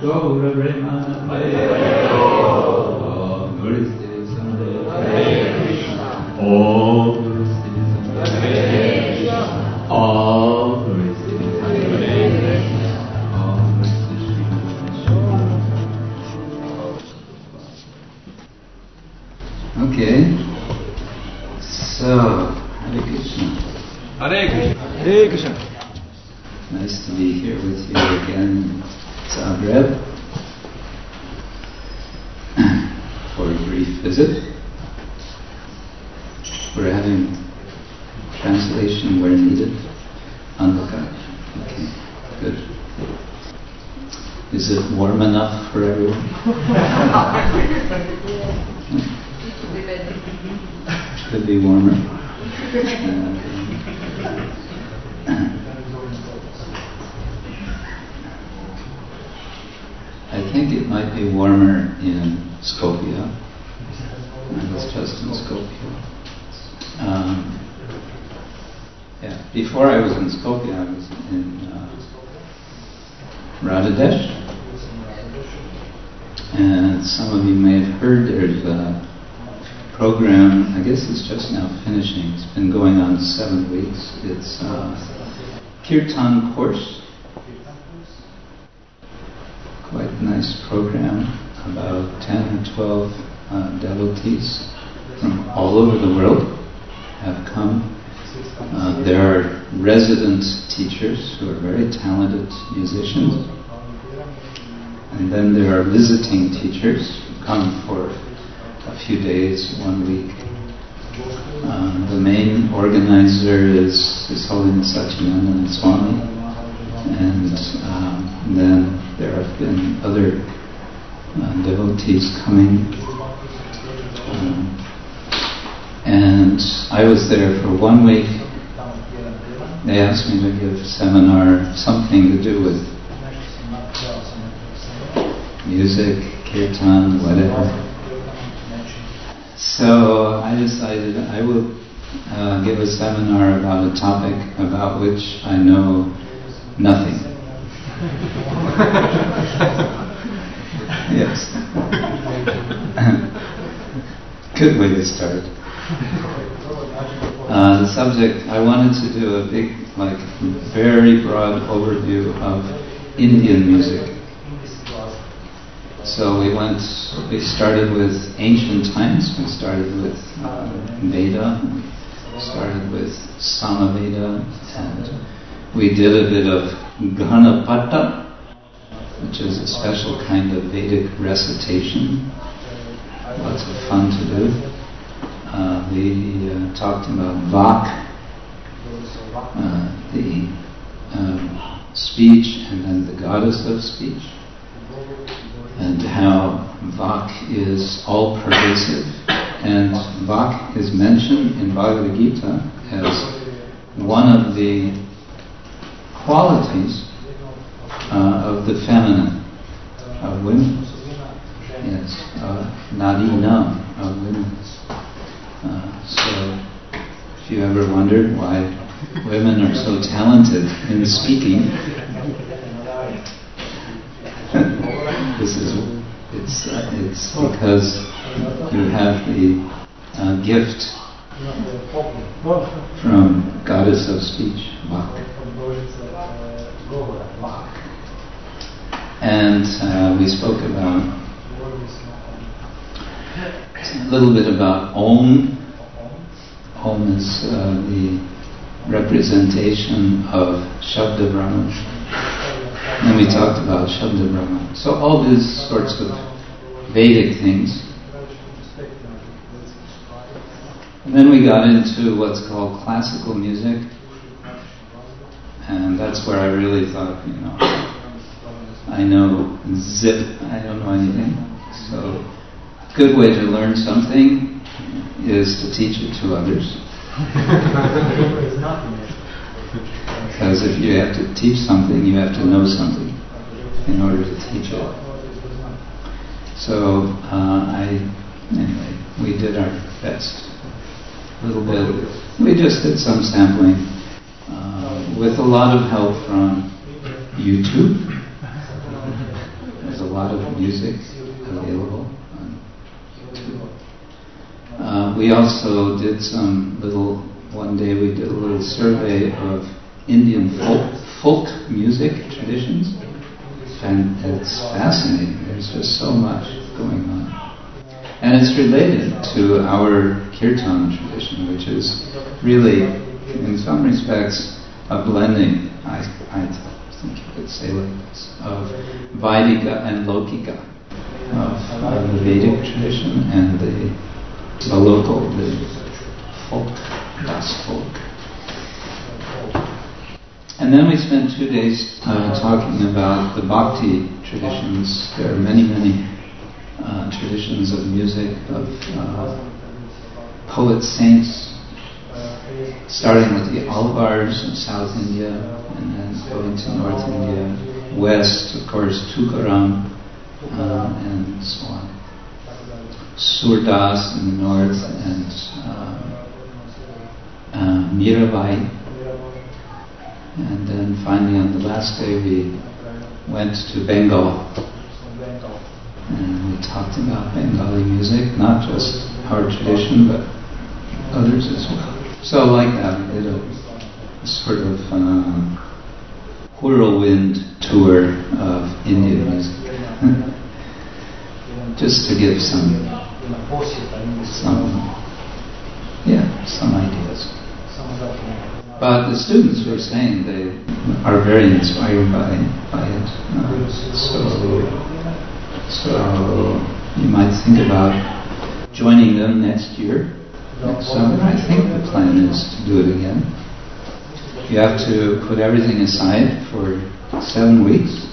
Gaura Premanande. Om Guru Sri Om Guru Sri Om Guru Sri Okay, so Hare Krishna. Hare Krishna. Hare Krishna. Nice to be here with you again in Zagreb for a brief visit. We're having translation where needed. Andhaka. Okay, good. Is it warm enough for everyone? Could be warmer. I think it might be warmer in Skopje. I was just in Skopje. Before I was in Skopje, I was in Radhadesh. And some of you may have heard there's a program, I guess it's just now finishing. It's been going on 7 weeks. It's a Kirtan course. Quite a nice program. About 10 or 12 devotees from all over the world have come. There are resident teachers who are very talented musicians. And then there are visiting teachers who come for a few days, 1 week. The main organizer is His Holiness Satchidananda Swami, and then there have been other devotees coming. And I was there for 1 week. They asked me to give a seminar, something to do with music, kirtan, whatever. So I decided I will give a seminar about a topic about which I know nothing. Yes. Good way to start. The subject, I wanted to do a big, very broad overview of Indian music. So we started with ancient times. We started with Veda, we started with Samaveda, and we did a bit of Ganapata, which is a special kind of Vedic recitation. Lots of fun to do. We talked about Vak, the speech, and then the goddess of speech, and how Vak is all-pervasive. And Vak is mentioned in Bhagavad Gita as one of the qualities of the feminine, of women. Yes, Nadina, of women. So, if you ever wondered why women are so talented in speaking, it's because you have the gift from goddess of speech, Vak. And we spoke about a little bit about Om. Om is the representation of Shabda Brahman. And we talked about Shabda Brahman. So all these sorts of Vedic things. And then we got into what's called classical music. And that's where I really thought, I know zip, I don't know anything. So a good way to learn something is to teach it to others. Because if you have to teach something, you have to know something in order to teach it. So anyway, we did our best. A little bit. We just did some sampling with a lot of help from YouTube. There's a lot of music available on YouTube. We also did one day we did a little survey of Indian folk music traditions, and it's fascinating. There's just so much going on. And it's related to our kirtan tradition, which is really, in some respects, a blending, I think you could say like this, of Vaidika and Lokika, of the Vedic tradition and the local, the folk, das folk. And then we spent 2 days talking about the bhakti traditions. There are many, many traditions of music, of poet saints, starting with the Alvars in South India, and then going to North India, West, of course, Tukaram, and so on. Surdas in the north, and Mirabai. And then finally on the last day we went to Bengal. And we talked about Bengali music, not just our tradition, but others as well. So like that, we did a sort of whirlwind tour of Indian music. Just to give some ideas. But the students were saying they are very inspired by it. So you might think about joining them next year, next summer. I think the plan is to do it again. You have to put everything aside for 7 weeks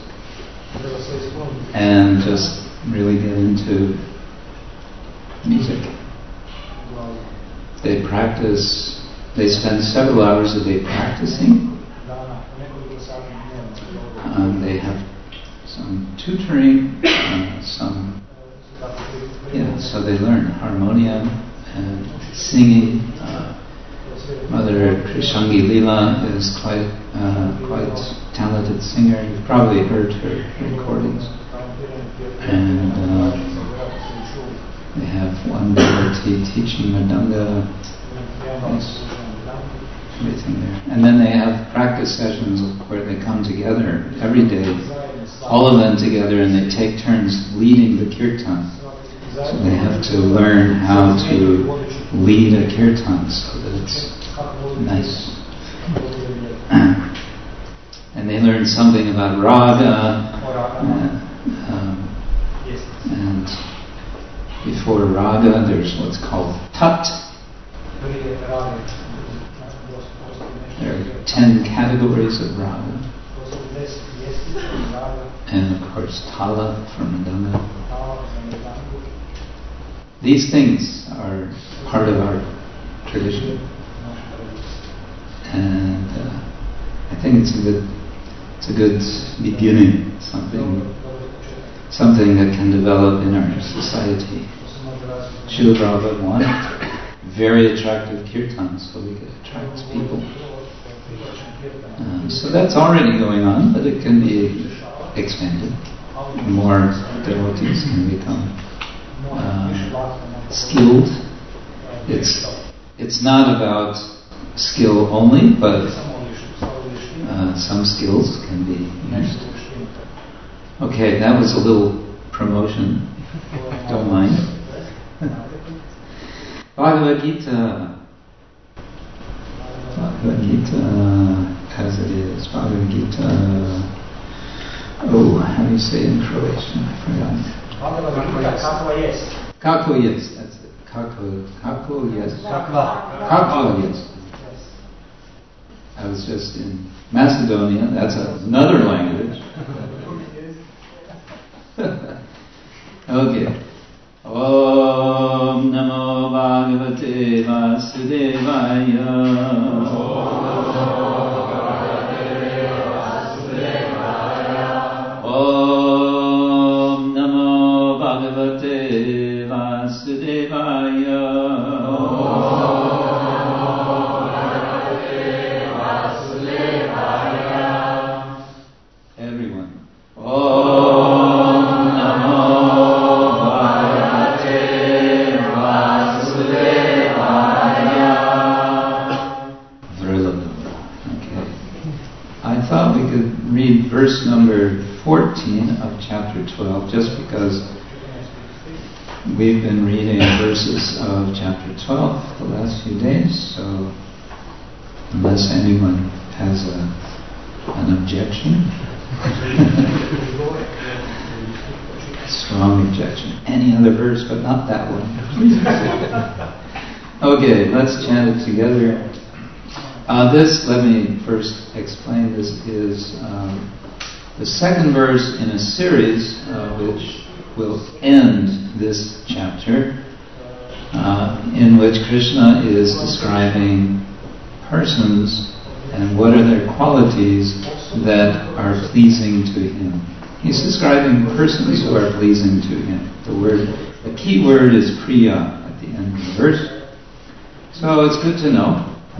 and just really get into music. They practice. They spend several hours a day practicing. They have some tutoring, so they learn harmonium and singing. Mother Krishangi Leela is quite talented singer. You've probably heard her recordings. And they have one devotee teaching Madanga. Everything there. And then they have practice sessions where they come together every day, all of them together, and they take turns leading the kirtan. So they have to learn how to lead a kirtan so that it's nice. And they learn something about raga, and before raga there's what's called tat. There are 10 categories of raga. And of course tala from Madanga. These things are part of our tradition. And I think it's a good beginning, something that can develop in our society. Srila Prabhupada wanted very attractive kirtans so we could attract people. So that's already going on, but it can be expanded. More devotees can become skilled. It's not about skill only, but some skills can be used. Okay, that was a little promotion. Don't mind. Bhagavad Gita, as it is. Bhagavad Gita. Oh, how do you say it in Croatian? I forgot. Kako yes, that's it. Kako yes. Kako yes. I was just in Macedonia. That's another language. Okay. Om Namo Bhagavate Vasudevaya. Om Namo Bhagavate Vasudevaya. Everyone. Om of chapter 12, just because we've been reading verses of chapter 12 the last few days, so unless anyone has an objection, strong objection, any other verse but not that one. Okay, let's chant it together. Let me first explain, this is the second verse in a series which will end this chapter, in which Krishna is describing persons and what are their qualities that are pleasing to him. He's describing persons who are pleasing to him. The key word is priya at the end of the verse. So it's good to know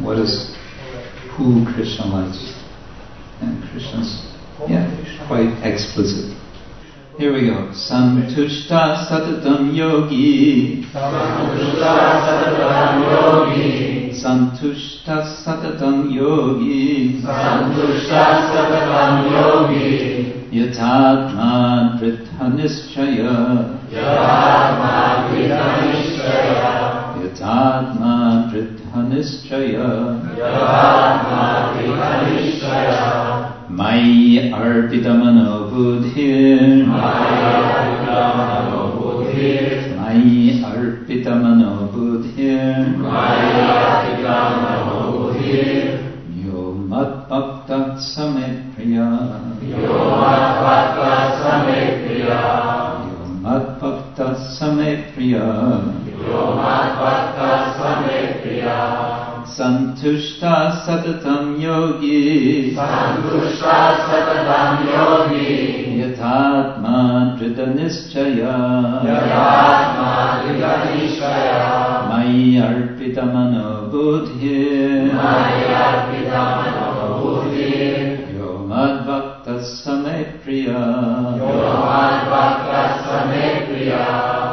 who Krishna likes. And Krishna's quite explicit. Here we go. Santushta satatam yogi. Santushta satatam yogi. Santushta satatam yogi. Santushta satatam yogi. Yatatma dritha nischaya. Yatatma dritha nischaya. Yatatma dritha nischaya. Yatatma dritha nischaya. Mai arpita mano buddhir. Mai arpita mano buddhir. Mai arpita mano buddhir. Mai arpita mano buddhir. Yo mat bhakta same priya. Yo mat bhakta same priya. Yo mat bhakta same priya. Yo mat bhakta same priya. Santushta satatam yogi. Santushta satatam yogi. Yatatma drita nischaya. Yatatma drita nischaya. Mai arpita mano buddhir. Mai arpita mano buddhir. Yo mad bhakta same priya. Yo mad bhakta same priya.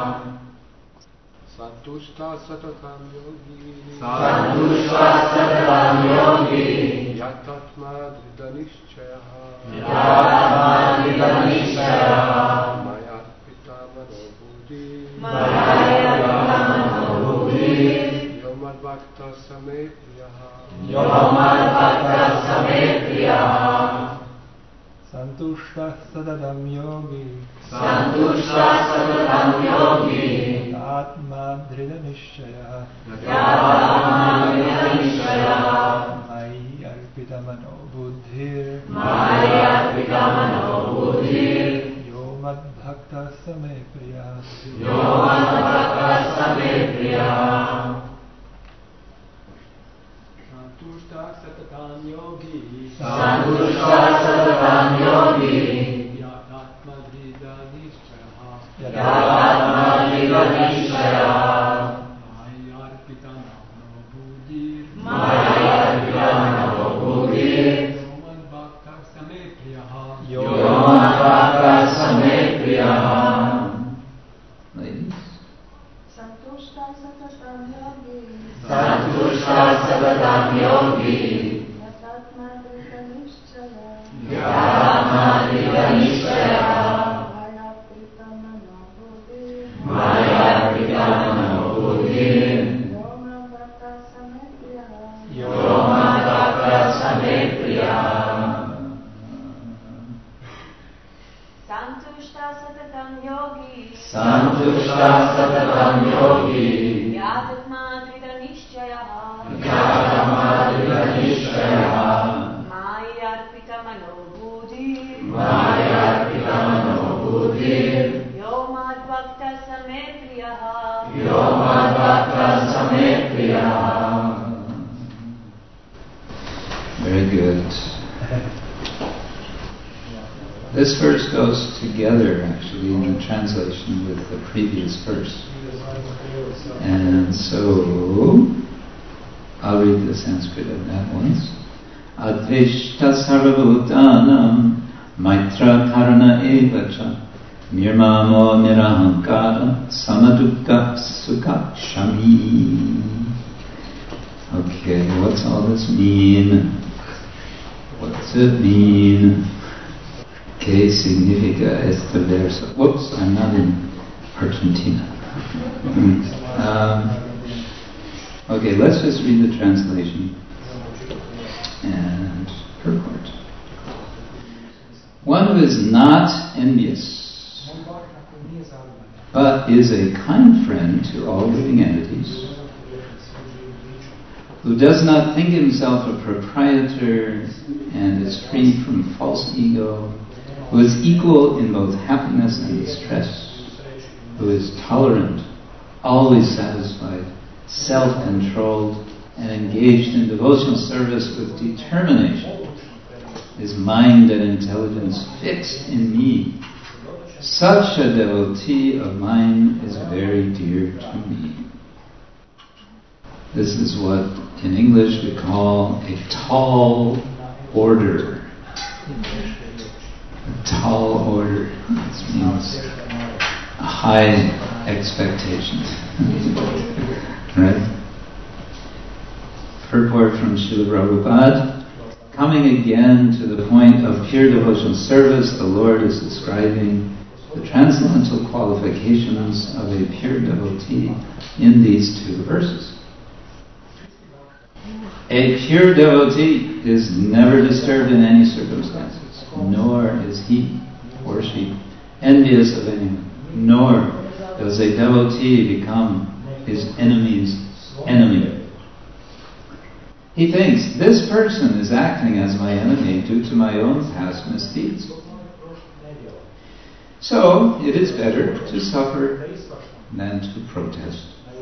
Santushta satatam yogi. Santushta satatam yogi. Yatatma drita nischaya. Yatatma drita nischaya. Maya arpita mano buddhir. Maya arpita mano buddhir. Yo mad bhakta same priya. Yo mad bhakta same priya. Santushta satatam yogi. Santushta satatam yogi. Atma drita nischaya. Yatatma drita nischaya. Mai arpita mano buddhir. Mai arpita mano buddhir. Yo mad bhakta same priya. Yo mad bhakta same priya. Santushta satatam yogi. Santushta satatam yogi. Yatatma drita nischaya. Yatatma drita nischaya. Mai arpita mano buddhir. Mai arpita mano buddhir. Yo mad bhakta same priya. Yo mad bhakta same priya. Ladies. Santushta satatam yogi. Santushta satatam yogi. Yatatma drita nischaya. Yatatma drita nischaya. Maya arpita mano buddhir. Maya arpita mano buddhir. Yo mad bhakta same priya. Yo mad bhakta same priya. Santushta satatam yogi. Santushta satatam yogi. Yatatma drita nischaya. Yatatma drita nischaya. Maya arpita mano buddhir. Maya arpita mano buddhir. Yo mad bhakta same priya. Yo mad bhakta same priya. Very good. This verse goes together, actually, in the translation with the previous verse. And so, I'll read the Sanskrit of that once. Advishta sarvabhutanam maitra karana evacha mirmamo nirahankara samadukka sukha shami. Okay, what's all this mean? What does it mean? ¿Qué significa este verso? Whoops, I'm not in Argentina. Okay, let's just read the translation and purport. One who is not envious, but is a kind friend to all living entities, who does not think himself a proprietor and is free from false ego, who is equal in both happiness and distress, who is tolerant, always satisfied, self-controlled, and engaged in devotional service with determination, his mind and intelligence fixed in me. Such a devotee of mine is very dear to me. This is what in English we call a tall order. A tall order. This means a high expectation. Right? Purport from Srila Prabhupada. Coming again to the point of pure devotional service, the Lord is describing the transcendental qualifications of a pure devotee in these two verses. A pure devotee is never disturbed in any circumstances, nor is he or she envious of anyone, nor does a devotee become his enemy's enemy. He thinks, this person is acting as my enemy due to my own past misdeeds. So, it is better to suffer than to protest.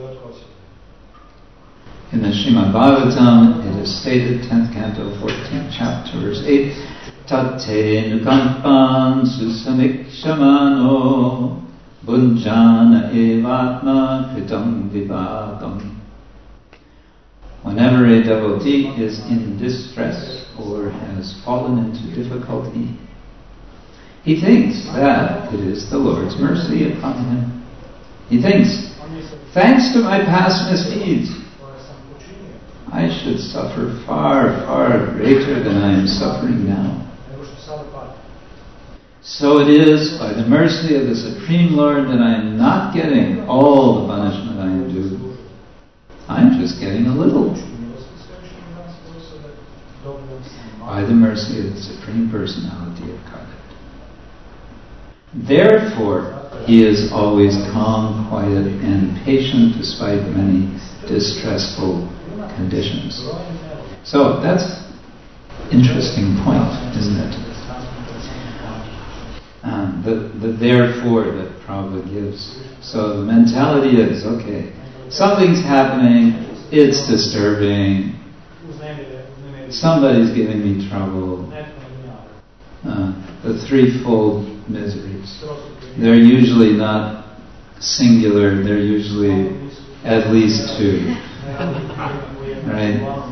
In the Srimad Bhagavatam, it is stated, 10th canto, 14th chapter, verse 8, Tate nukampan susamikshamano bunjana evatma kritam vivakam. Whenever a devotee is in distress or has fallen into difficulty, he thinks that it is the Lord's mercy upon him. He thinks, thanks to my past misdeeds, I should suffer far, far greater than I am suffering now. So it is by the mercy of the Supreme Lord that I am not getting all the punishment I am due. I'm just getting a little. By the mercy of the Supreme Personality of Godhead. Therefore, he is always calm, quiet, and patient despite many distressful conditions. So that's an interesting point, isn't it? The therefore that Prabhupada gives. So the mentality is, okay, something's happening, it's disturbing, somebody's giving me trouble. The threefold miseries. They're usually not singular, they're usually at least two. Right?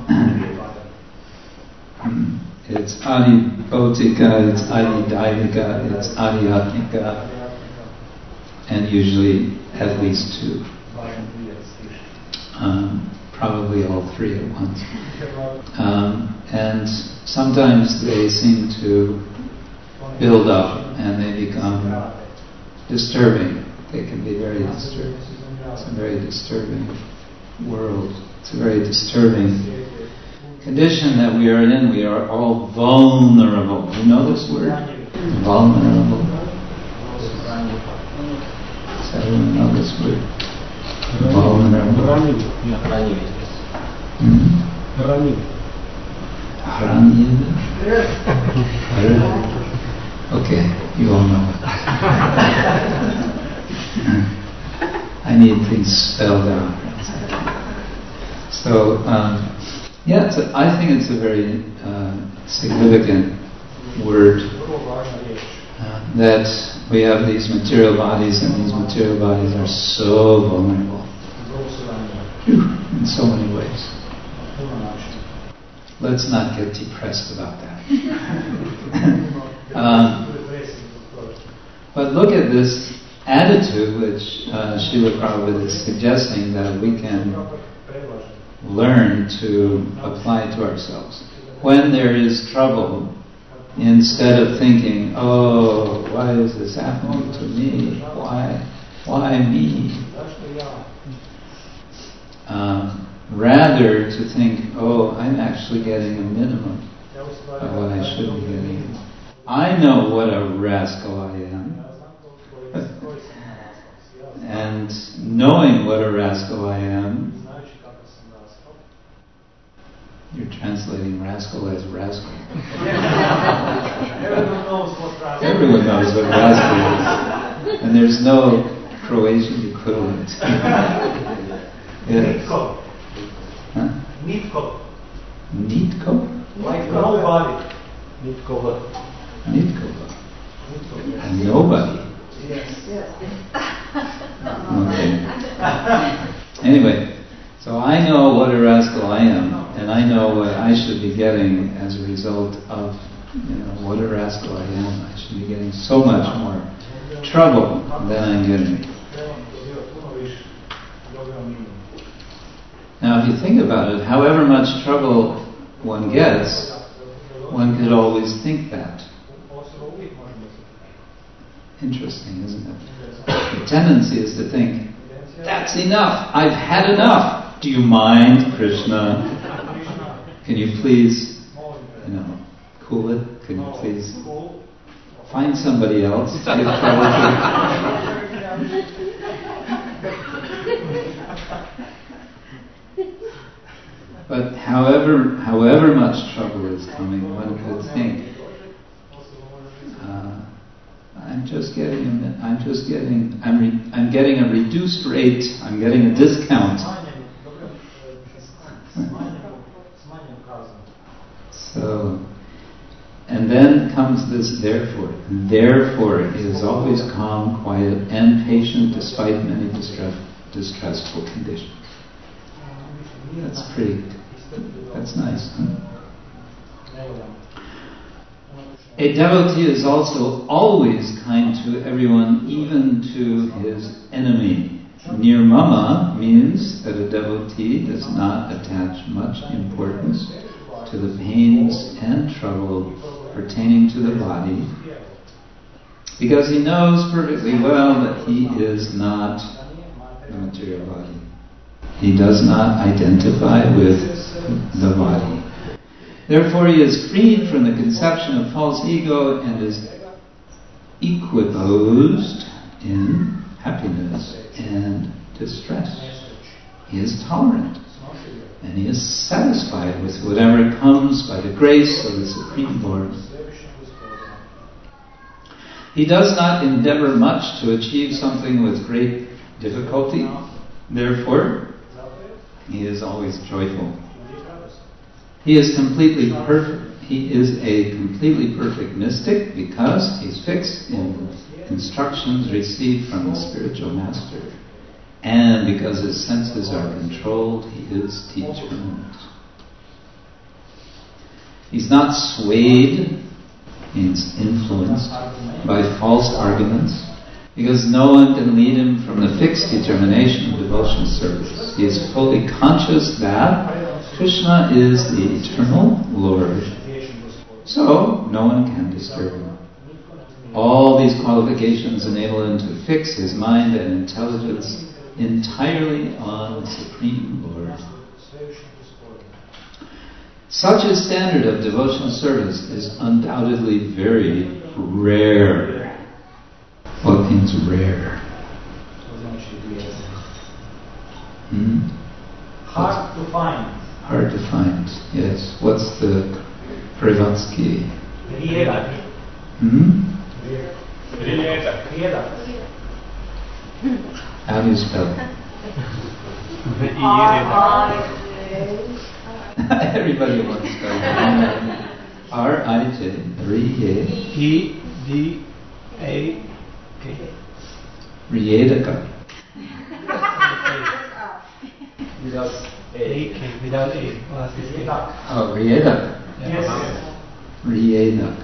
It's Adi Bhautika, it's Adi Daivika, it's Adi Atmika, and usually at least two. Probably all three at once. And sometimes they seem to build up and they become disturbing. They can be very disturbing. It's a very disturbing world. It's a very disturbing condition that we are in. We are all vulnerable. You know this word? Vulnerable. Does everyone know this word? Vulnerable. Okay, you all know it. I need things spelled out. So, I think it's a very significant word that we have these material bodies, and these material bodies are so vulnerable in so many ways. Let's not get depressed about that. But look at this attitude which Srila Prabhupada is suggesting that we can learn to apply to ourselves. When there is trouble, instead of thinking, oh, why is this happening to me? Why me? Rather to think, oh, I'm actually getting a minimum of what I should be getting. I know what a rascal I am. And knowing what a rascal I am, you're translating rascal as rascal. Everyone knows what rascal is. And there's no Croatian equivalent. Yes. Huh? Nitko. Nitko? Like nobody. Nitko. Nobody. Yes. Okay. Anyway, so I know what a rascal I am, and I know what I should be getting as a result of, what a rascal I am. I should be getting so much more trouble than I'm getting. Now, if you think about it, however much trouble one gets, one could always think that. Interesting, isn't it? The tendency is to think, that's enough, I've had enough. Do you mind, Krishna? Can you please, cool it? Can you please find somebody else to give trouble to? But however much trouble is coming, one could think, I'm getting a reduced rate. I'm getting a discount. So, and then comes this therefore. Therefore is always calm, quiet, and patient despite many distressful conditions. That's nice, huh? A devotee is also always kind to everyone, even to his enemy. Nirmama means that a devotee does not attach much importance to the pains and trouble pertaining to the body, because he knows perfectly well that he is not the material body. He does not identify with the body. Therefore, he is freed from the conception of false ego and is equiposed in happiness and distress. He is tolerant, and he is satisfied with whatever comes by the grace of the Supreme Lord. He does not endeavor much to achieve something with great difficulty. Therefore, he is always joyful. He is completely perfect. He is a completely perfect mystic because he's fixed in instructions received from the spiritual master, and because his senses are controlled, he is determined. He's not swayed, means influenced, by false arguments, because no one can lead him from the fixed determination of devotional service. He is fully conscious that Krishna is the eternal Lord, so no one can disturb him. All these qualifications enable him to fix his mind and intelligence entirely on the Supreme Lord. Such a standard of devotional service is undoubtedly very rare. What means rare? Hard to find. Hard to find, yes. What's the Prevatsky? Riedak. How do you spell it? Everybody wants to spell it. R-I-J. E-D-A-K. Riedaka. Without A. Without A. Oh, Riedaka. Yes. Riedak.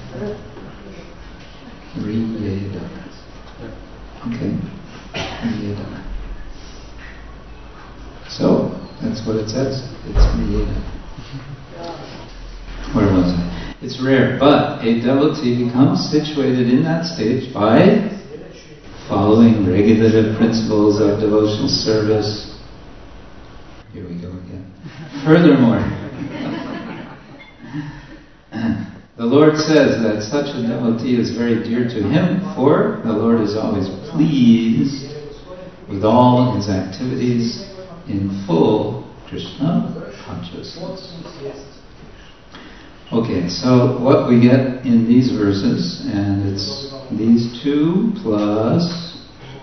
Riedak. Okay. Riedak. So, that's what it says. It's Riedak. Where was I? It's rare, but a devotee becomes situated in that stage by following regulative principles of devotional service. Here we go again. Furthermore, the Lord says that such a devotee is very dear to him, for the Lord is always pleased with all his activities in full Krishna consciousness. Okay, so what we get in these verses, and it's these two plus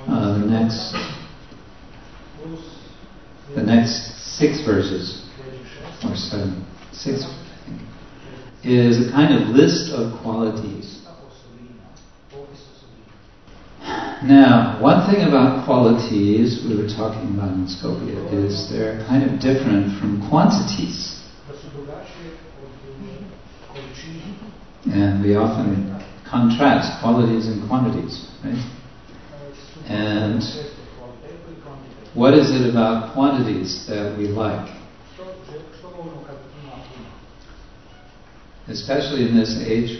the next 6 verses, or 7, 6 I think, is a kind of list of qualities. Now, one thing about qualities we were talking about in Skopje is they're kind of different from quantities. And we often contrast qualities and quantities, right? And what is it about quantities that we like? Especially in this age,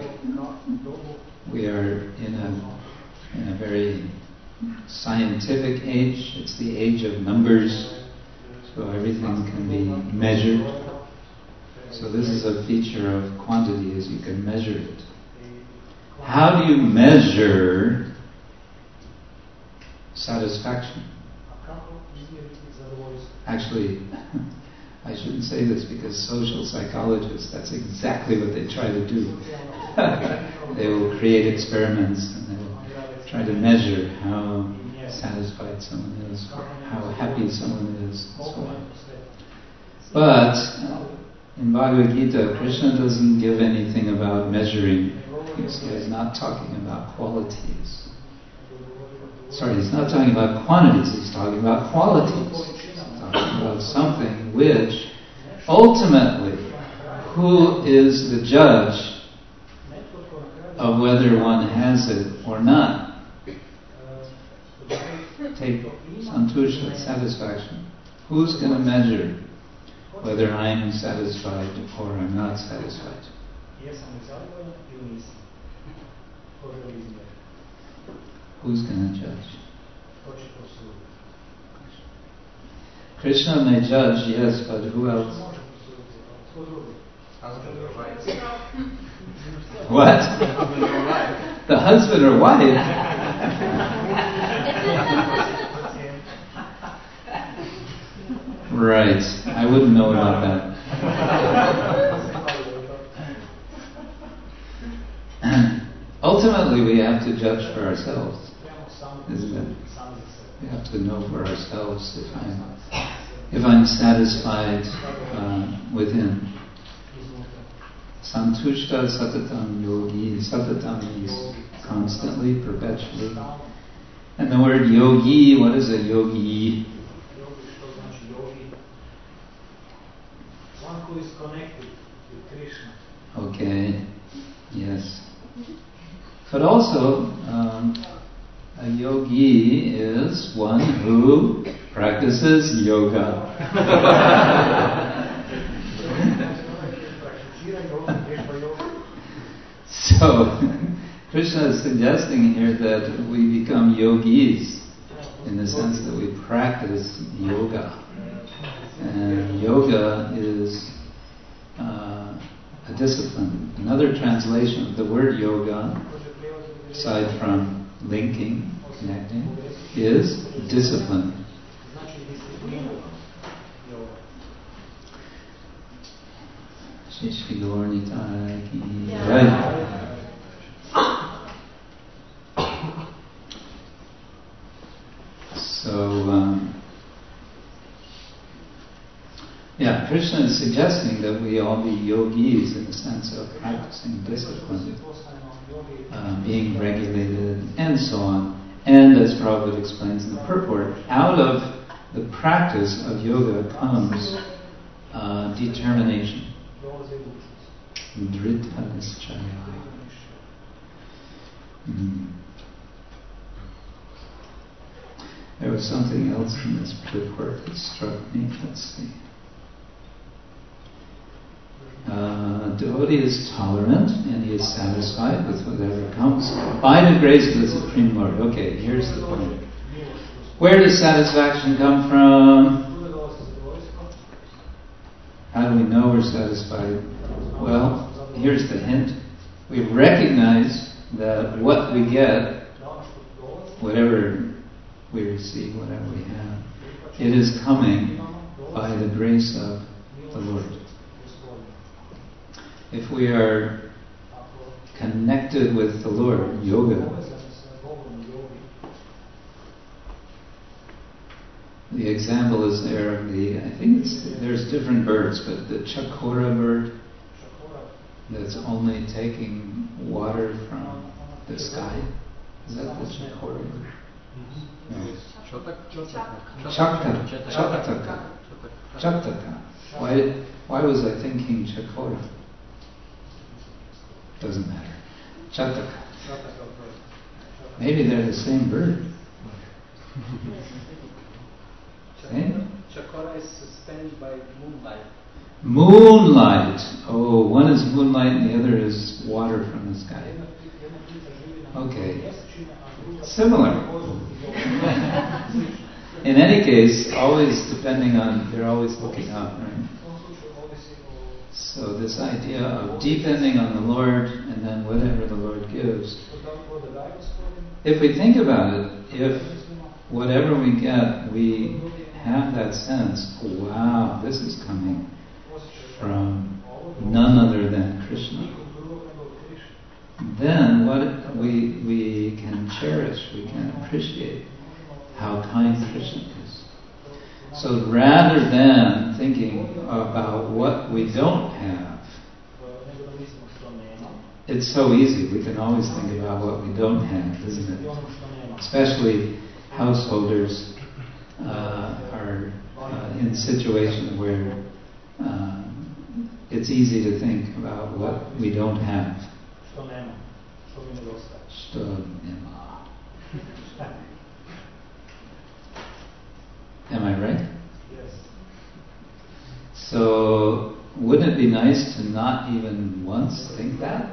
we are in a very scientific age. It's the age of numbers, so everything can be measured. So this is a feature of quantity, is you can measure it. How do you measure satisfaction? Actually, I shouldn't say this because social psychologists, that's exactly what they try to do. They will create experiments and they will try to measure how satisfied someone is, or how happy someone is, and so on. But in Bhagavad Gita, Krishna doesn't give anything about measuring. He's not talking about qualities. Sorry, he's not talking about quantities, he's talking about qualities. He's talking about something which, ultimately, who is the judge of whether one has it or not? Take santusha, satisfaction. Who's going to measure whether I'm satisfied or I'm not satisfied? Who's going to judge? Krishna may judge, yes, but who else? What? The husband or wife? Right. I wouldn't know about that. Ultimately, we have to judge for ourselves, isn't it? We have to know for ourselves if I'm satisfied within. Santushta satatam yogi. Satatam means constantly, perpetually. And the word yogi, what is a yogi? One who is connected with Krishna. Okay, yes. But also, a yogi is one who practices yoga. So, Krishna is suggesting here that we become yogis in the sense that we practice yoga. And yoga is a discipline. Another translation of the word yoga, aside from linking, connecting, is discipline. Shri Gaur Nitai ki Jai. So, Krishna is suggesting that we all be yogis in the sense of practicing discipline, being regulated, and so on. And as Prabhupada explains in the purport, out of the practice of yoga comes determination. Dhrita nischaya. There was something else in this purport that struck me. Let's see. devotee is tolerant and he is satisfied with whatever comes by the grace of the Supreme Lord. Okay, here's the point. Where does satisfaction come from? How do we know we're satisfied? Well, here's the hint. We recognize that what we get, whatever we receive, whatever we have, it is coming by the grace of the Lord. If we are connected with the Lord, yoga, the example is there of there's different birds, but the chakora bird that's only taking water from the sky, is that the chakora bird? No. Chaktaka. Why was I thinking chakora? Doesn't matter. Chaktaka. Maybe they're the same bird. Same? Chakora is suspended by moonlight. Moonlight. Oh, one is moonlight and the other is water from the sky. Okay. Similar. In any case, always depending on, they're always looking up, right? So this idea of depending on the Lord and then whatever the Lord gives. If we think about it, if whatever we get, we have that sense, wow, this is coming from none other than Krishna. Then what we can cherish, we can appreciate how kind Krishna is. So rather than thinking about what we don't have, it's so easy. We can always think about what we don't have, isn't it? Especially householders are in situations where it's easy to think about what we don't have. Что нема. Am I right? Yes. So, wouldn't it be nice to not even once think that?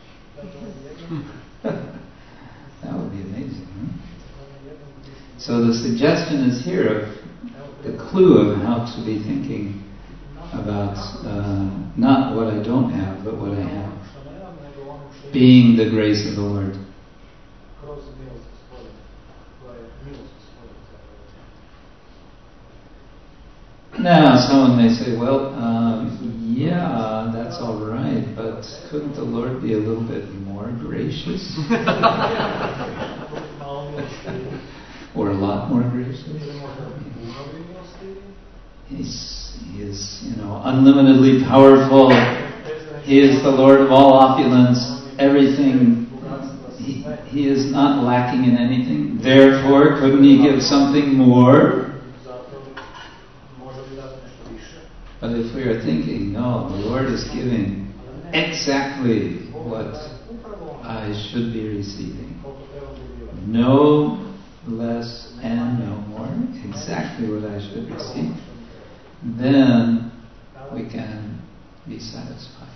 That would be amazing. Huh? So the suggestion is here of the clue of how to be thinking about not what I don't have, but what I have. Being the grace of the Lord. Now, someone may say, well, yeah, that's all right, but couldn't the Lord be a little bit more gracious? Or a lot more gracious? He is, unlimitedly powerful. He is the Lord of all opulence. Everything, he is not lacking in anything. Therefore, couldn't he give something more? But if we are thinking, no, the Lord is giving exactly what I should be receiving. No less and no more. Exactly what I should receive. Then we can be satisfied.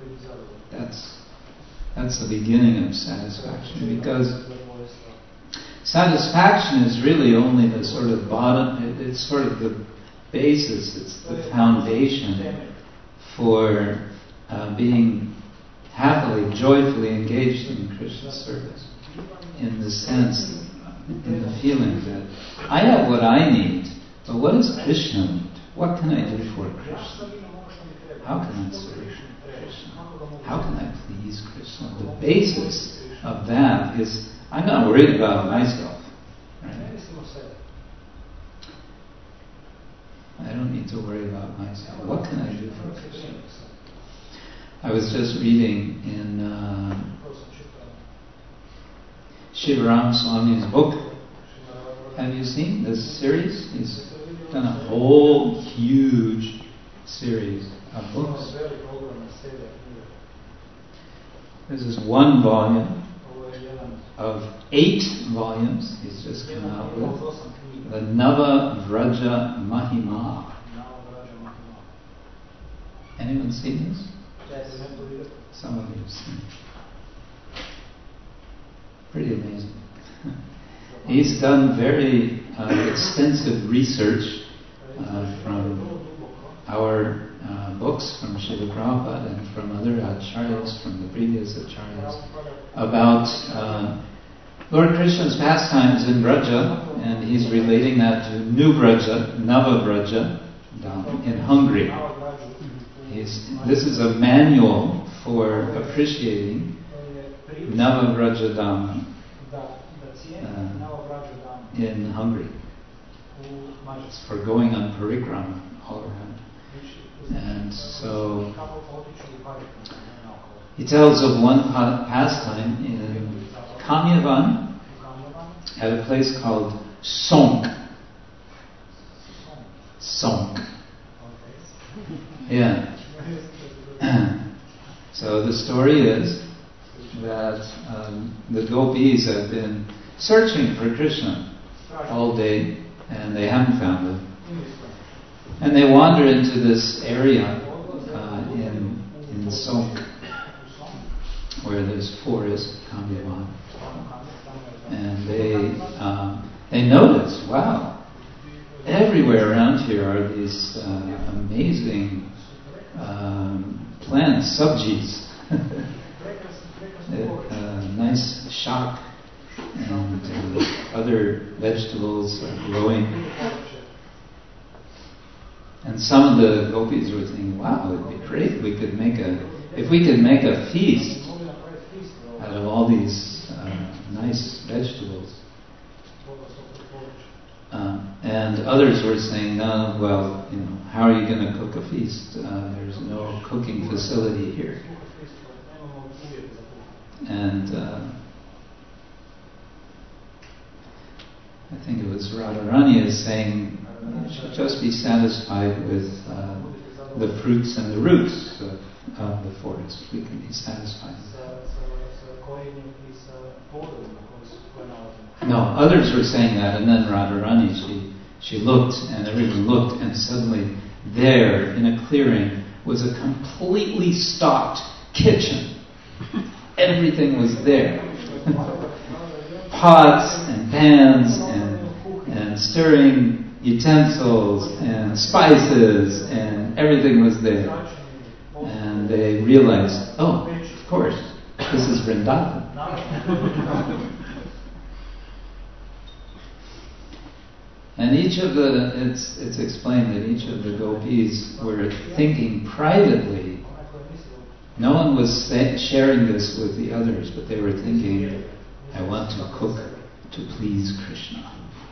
That's the beginning of satisfaction, because satisfaction is really only the sort of bottom, it's sort of the basis, it's the foundation for being happily, joyfully engaged in Krishna's service, in the sense, in the feeling that I have what I need, but what does Krishna need? What can I do for Krishna? How can I serve Krishna? How can I please Krishna? The basis of that is, I'm not worried about myself. Right? I don't need to worry about myself. What can I do for Krishna? I was just reading in Shivaram Swami's book. Have you seen this series? He's done a whole huge series of books. This is one volume of 8 volumes he's just come out with. The Nava Vraja Mahima. Anyone seen this? Some of you have seen. Pretty amazing. He's done very extensive research from our books, from Srila Prabhupada and from other acharyas, from the previous acharyas, about Lord Krishna's pastimes in Braja, and he's relating that to New Braja, Nava Braja, in Hungary. This is a manual for appreciating Nava Braja Dham in Hungary. It's for going on parikrama all around. And so he tells of one pastime in Kamyavan at a place called Sonk. Yeah. So the story is that the gopis have been searching for Krishna all day and they haven't found him. And they wander into this area in Sonk where there's forest, Kamyavan. And they notice, wow, everywhere around here are these amazing plants, subjis. Nice shak and other vegetables are growing. And some of the gopis were thinking, wow, it'd be great if we could make a feast out of all these nice vegetables. And others were saying, no, well, how are you going to cook a feast? There's no cooking facility here. And I think it was Radharani is saying, you should just be satisfied with the fruits and the roots of the forest. We can be satisfied. No, others were saying that, and then Radharani, she looked, and everyone looked, and suddenly there, in a clearing, was a completely stocked kitchen. Everything was there. Pots and pans and stirring utensils and spices, and everything was there. And they realized, oh, of course, this is Vrindavan. And it's explained that each of the gopis were thinking privately. No one was sharing this with the others, but they were thinking, I want to cook to please Krishna.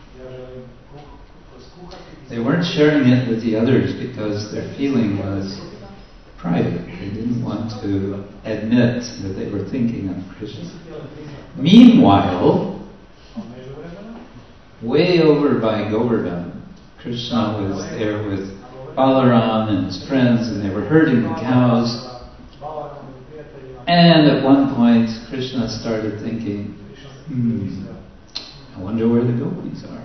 They weren't sharing it with the others because their feeling was private. They didn't want to admit that they were thinking of Krishna. Meanwhile, way over by Govardhan, Krishna was there with Balaram and his friends, and they were herding the cows. And at one point, Krishna started thinking, I wonder where the gopis are.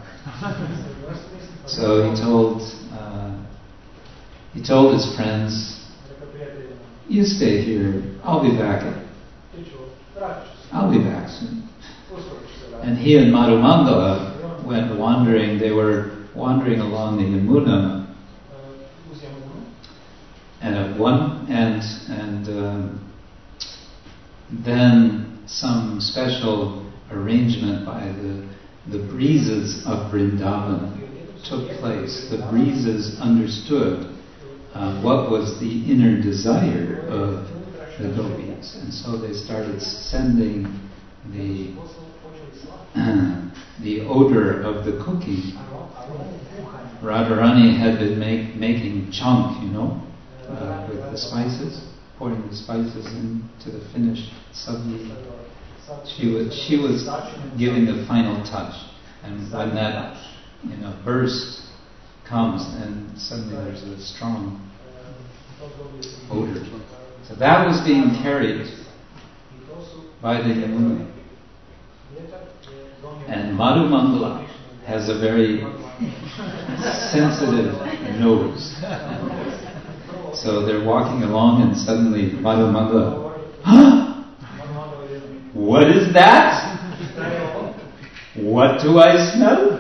So he told his friends, you stay here, I'll be back soon. And he and Madhumangala went wandering. They were wandering along the Yamuna, and at one and then some special arrangement by the breezes of Vrindavan took place. The breezes understood what was the inner desire of the gopis, and so they started sending the odor of the cooking. Radharani had been making chunk, with the spices, pouring the spices into the finished sabji. She was giving the final touch, and when that burst comes, and suddenly there's a strong odor. So that was being carried by the Yamuna. And Madhumangala has a very sensitive nose. So they're walking along and suddenly Madhu Mangala, what is that? What do I smell?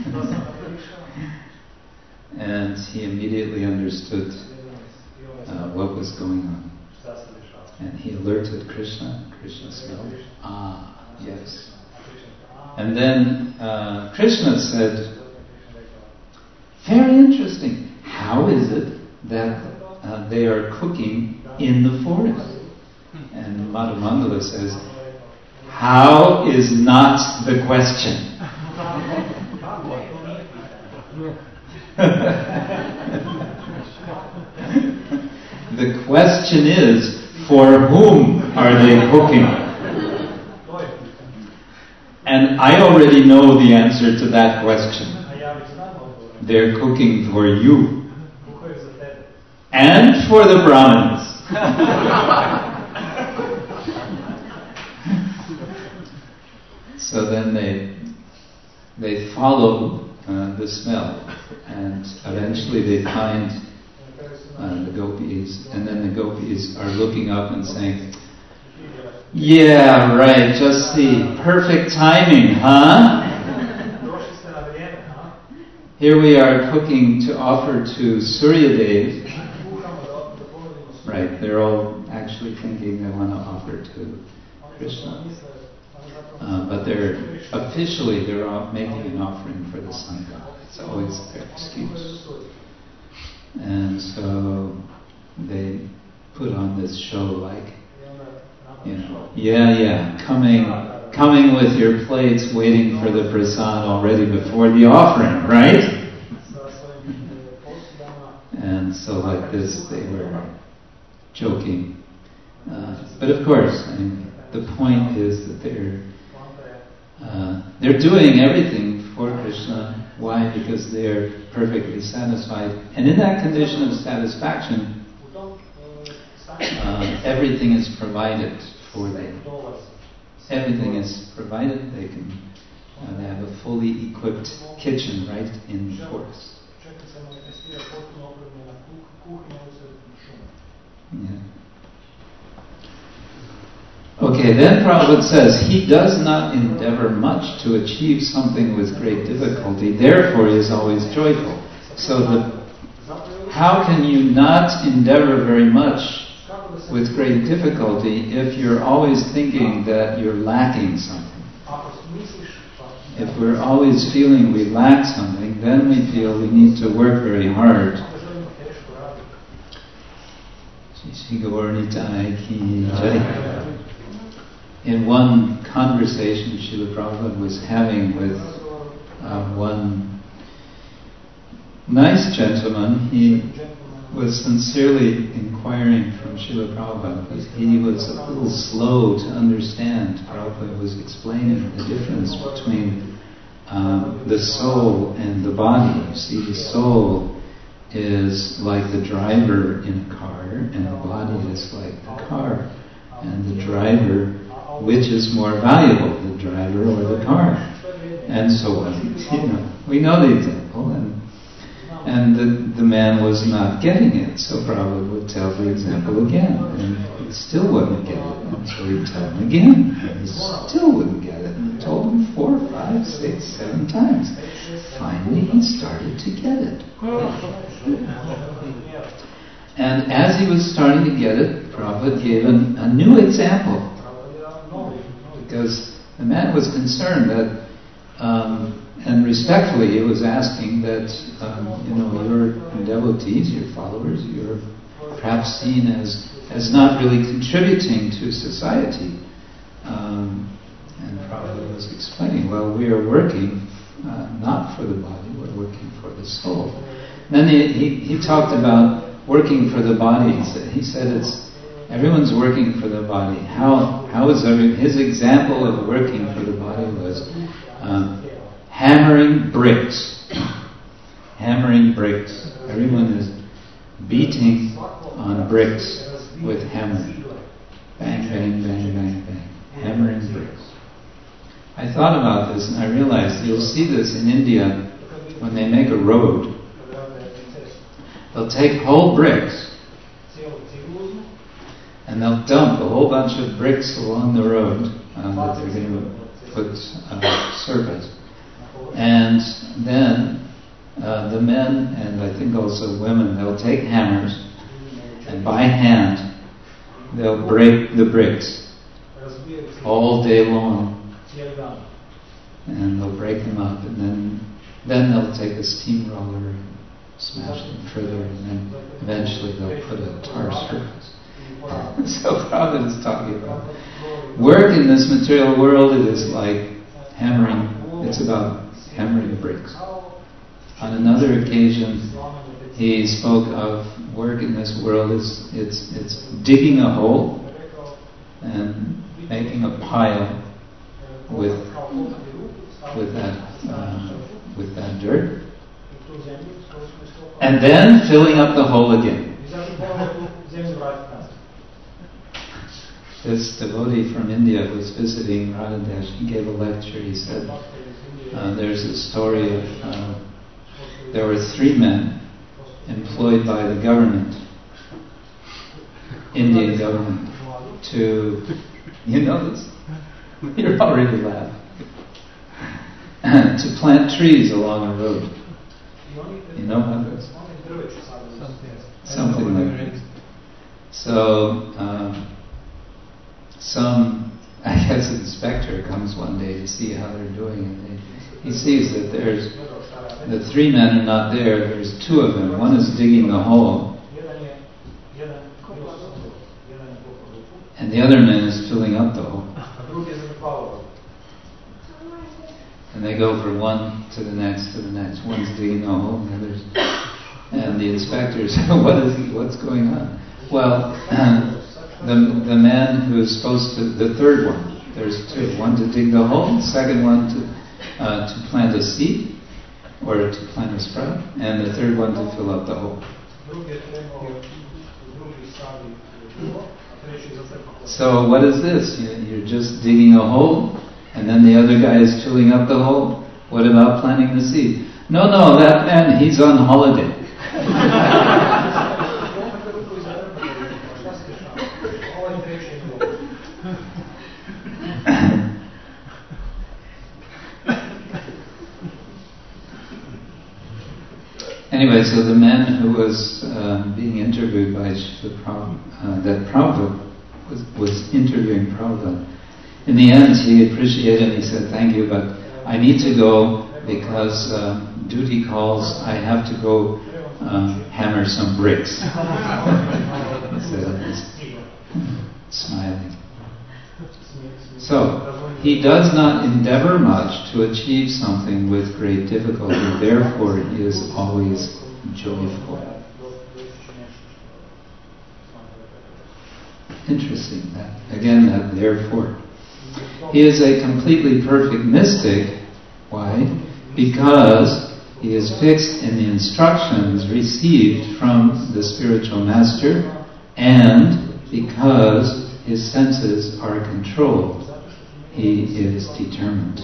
And he immediately understood what was going on. And he alerted Krishna. Krishna smelled. Ah, yes. And then Krishna said, very interesting. How is it that they are cooking in the forest? And Madhu Mangala says, how is not the question? The question is, for whom are they cooking? And I already know the answer to that question. They're cooking for you. And for the Brahmins. So then they follow the smell, and eventually they find the gopis, and then the gopis are looking up and saying, yeah, right, just the perfect timing, huh? Here we are cooking to offer to Suryadev. Right, they're all actually thinking they want to offer to Krishna. But they're all making an offering for the sun god. It's always their excuse. And so they put on this show like, coming with your plates, waiting for the prasad already before the offering, right? And so like this, they were joking. But of course, the point is that they're doing everything for Krishna. Why? Because they're perfectly satisfied. And in that condition of satisfaction, everything is provided for them. Everything is provided. They have a fully equipped kitchen right in the forest. Yeah. Okay, then Prabhupada says, he does not endeavor much to achieve something with great difficulty, therefore he is always joyful. So how can you not endeavor very much with great difficulty if you're always thinking that you're lacking something? If we're always feeling we lack something, then we feel we need to work very hard. In one conversation Srila Prabhupada was having with one nice gentleman, he was sincerely inquiring from Srila Prabhupada because he was a little slow to understand. Prabhupada was explaining the difference between the soul and the body. You see, the soul is like the driver in a car, and the body is like the car. And the driver, which is more valuable, the driver or the car? And so on. We know the example, and the man was not getting it. So Prabhupada would tell the example again, and he still wouldn't get it. And so he'd tell him again, and he still wouldn't get it. And he told him 4, 5, 6, 7 times. Finally, he started to get it. And as he was starting to get it, Prabhupada gave a new example. Because the man was concerned that, and respectfully he was asking that, your devotees, your followers, you're perhaps seen as not really contributing to society. And Prabhupada was explaining, well, we are working not for the body, we're working for the soul. Then he talked about working for the body. He said everyone's working for the body. How is his example of working for the body was hammering bricks. Hammering bricks. Everyone is beating on bricks with hammer. Bang, bang, bang, bang, bang. Hammering bricks. I thought about this and I realized you'll see this in India when they make a road. They'll take whole bricks and they'll dump a whole bunch of bricks along the road that they're going to put service. And then the men, and I think also women, they'll take hammers and by hand they'll break the bricks all day long, and they'll break them up, and then they'll take a steamroller and smash them further, and then eventually they'll put a tar surface. So Prabhupada is talking about work in this material world. It is like hammering. It's about hammering bricks. On another occasion, he spoke of work in this world. It's digging a hole and making a pile with that dirt, and then filling up the hole again. This devotee from India was visiting Radhadesh. He gave a lecture. He said there's a story of there were 3 men employed by the government, Indian government, to, you know this, you're already laughing, to plant trees along a road. You know about this? Something like that. So, some, I guess, inspector comes one day to see how they're doing, and he sees that there's the 3 men are not there. There's 2 of them. One is digging the hole, and the other man is filling up the hole. And they go from one to the next to the next. One's digging the hole, and the inspector says, "What's going on?" Well, the man who is supposed to, the third one, there's 2, one to dig the hole, the second one to plant a seed, or to plant a sprout, and the third one to fill up the hole. So what is this? You're just digging a hole, and then the other guy is filling up the hole. What about planting the seed? No, that man, he's on holiday. Anyway, so the man who was being interviewed by Prabhupada, that Prabhupada was interviewing Prabhupada, in the end he appreciated and he said, "Thank you, but I need to go because duty calls. I have to go hammer some bricks." He said, smiling. So, he does not endeavor much to achieve something with great difficulty, therefore he is always joyful. Interesting, that therefore. He is a completely perfect mystic. Why? Because he is fixed in the instructions received from the spiritual master, and because his senses are controlled, he is determined.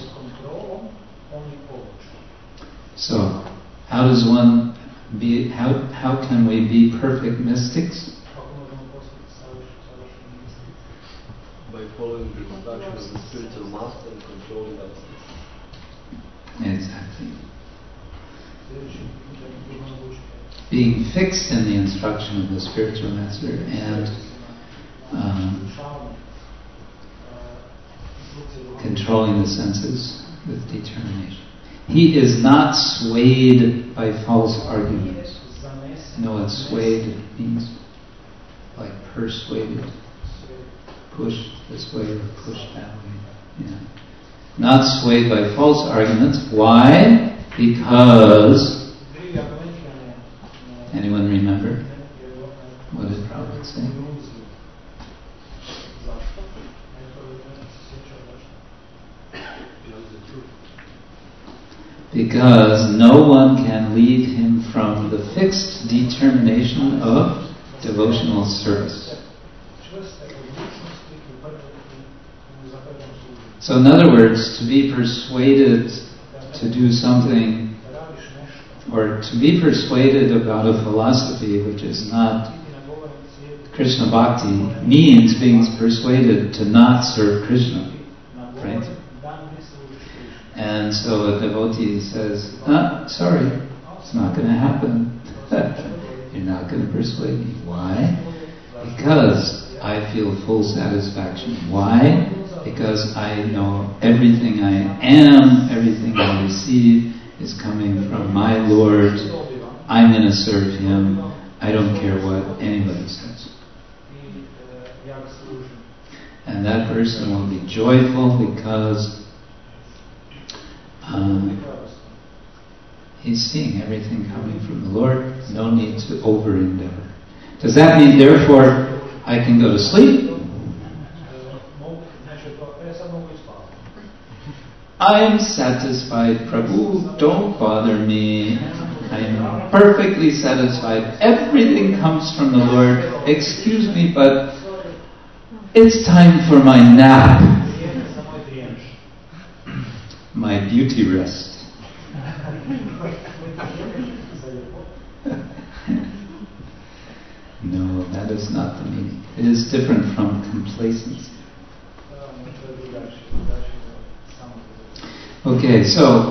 So, how does one be? How can we be perfect mystics? By following the instructions of the spiritual master and controlling ourselves. Exactly. Being fixed in the instruction of the spiritual master and controlling the senses with determination. He is not swayed by false arguments. You know what swayed means? Like persuaded. Pushed this way or pushed that way. Yeah. Not swayed by false arguments. Why? Because... Anyone remember? What did Prabhupada say? Because no one can lead him from the fixed determination of devotional service. So in other words, to be persuaded to do something, or to be persuaded about a philosophy which is not Krishna Bhakti means being persuaded to not serve Krishna, right? And so a devotee says, sorry, it's not going to happen. You're not going to persuade me. Why? Because I feel full satisfaction. Why? Because I know everything I am, everything I receive is coming from my Lord. I'm going to serve Him. I don't care what anybody says. And that person will be joyful because he's seeing everything coming from the Lord. No need to over-endeavor. Does that mean, therefore, I can go to sleep? I'm satisfied, Prabhu. Don't bother me. I'm perfectly satisfied. Everything comes from the Lord. Excuse me, but it's time for my nap. My beauty rest. No, that is not the meaning. It is different from complacency. Okay, so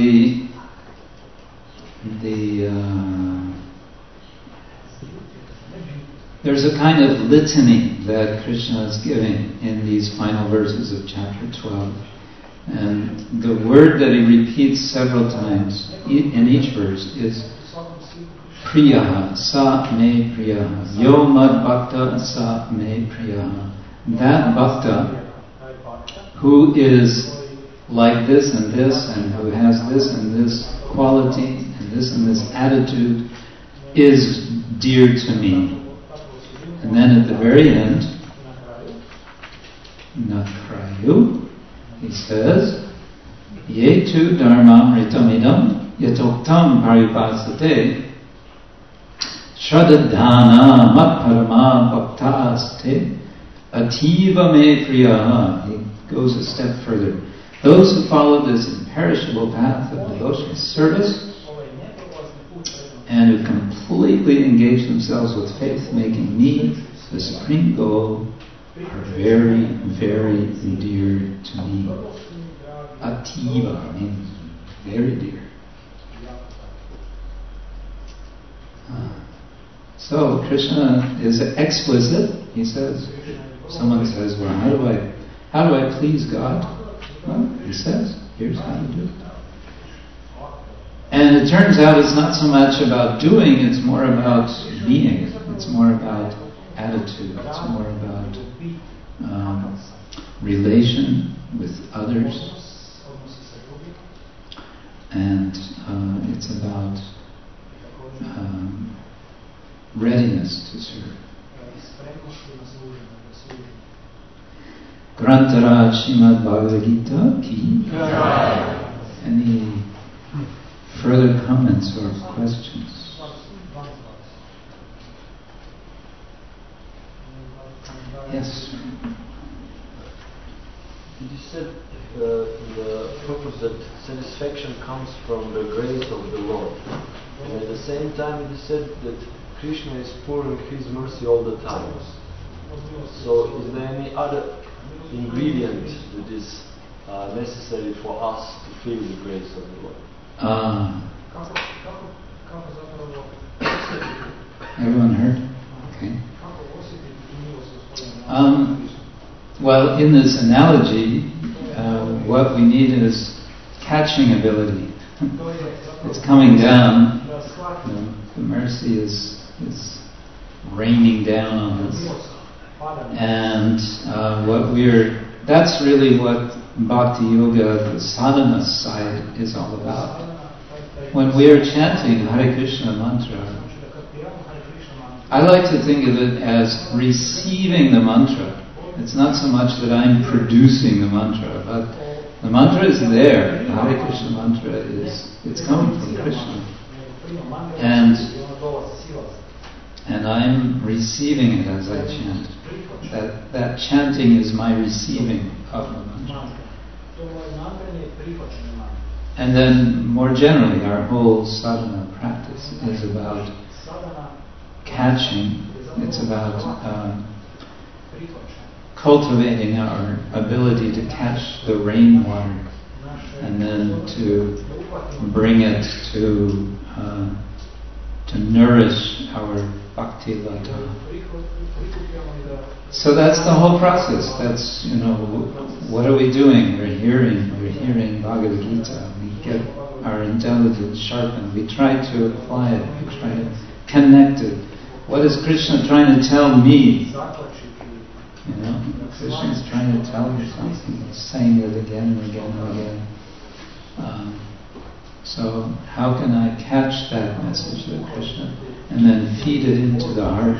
there's a kind of litany that Krishna is giving in these final verses of chapter 12. And the word that he repeats several times in each verse is Priyaha, Sa Me Priyaha. Yo Mad Bhakta Sa Me Priyaha. That Bhakta who is like this and who has this and this quality and this attitude is dear to me. And then at the very end, Nakrayu, he says, Yetu dharmamritamidam yatoktam paripasate shradadhana matparama bhaktaste ativa me priyaha. He goes a step further. Those who follow this imperishable path of devotional service and who completely engage themselves with faith, making me the supreme goal, are very, very dear to me. Ativa means very dear. So Krishna is explicit. He says, someone says, well, how do I please God? Well, he says, here's how to do it. And it turns out it's not so much about doing, it's more about being. It's more about attitude. It's more about relation with others. And it's about readiness to serve. Grantaraj Srimad Bhagavad Gita ki. Any further comments or questions? Yes. You said the purpose that satisfaction comes from the grace of the Lord. And at the same time you said that Krishna is pouring His mercy all the time. So is there any other ingredient that is necessary for us to feel the grace of the Lord? Everyone heard? Okay. Well, in this analogy, what we need is catching ability. It's coming down. The mercy is raining down on us. And that's really what Bhakti Yoga, the sadhana side, is all about. When we are chanting Hare Krishna mantra, I like to think of it as receiving the mantra. It's not so much that I'm producing the mantra, but the mantra is there. The Hare Krishna mantra it's coming from Krishna. And I'm receiving it as I chant. That chanting is my receiving of the mantra. And then more generally, our whole sadhana practice is about catching It's about cultivating our ability to catch the rainwater and then to bring it to nourish our bhakti lata. So that's the whole process. That's, what are we doing? We're hearing Bhagavad Gita. We get our intelligence sharpened. We try to apply it. We try to connect it. What is Krishna trying to tell me? Krishna is trying to tell you something. He's saying it again and again and again. So how can I catch that message of Krishna and then feed it into the heart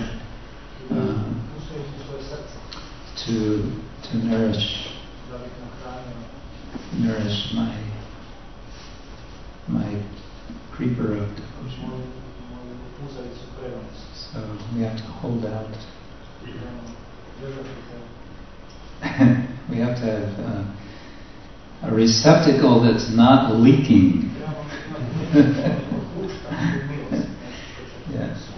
to nourish my creeper of devotion. So we have to hold out. We have to have a receptacle that's not leaking. Yeah.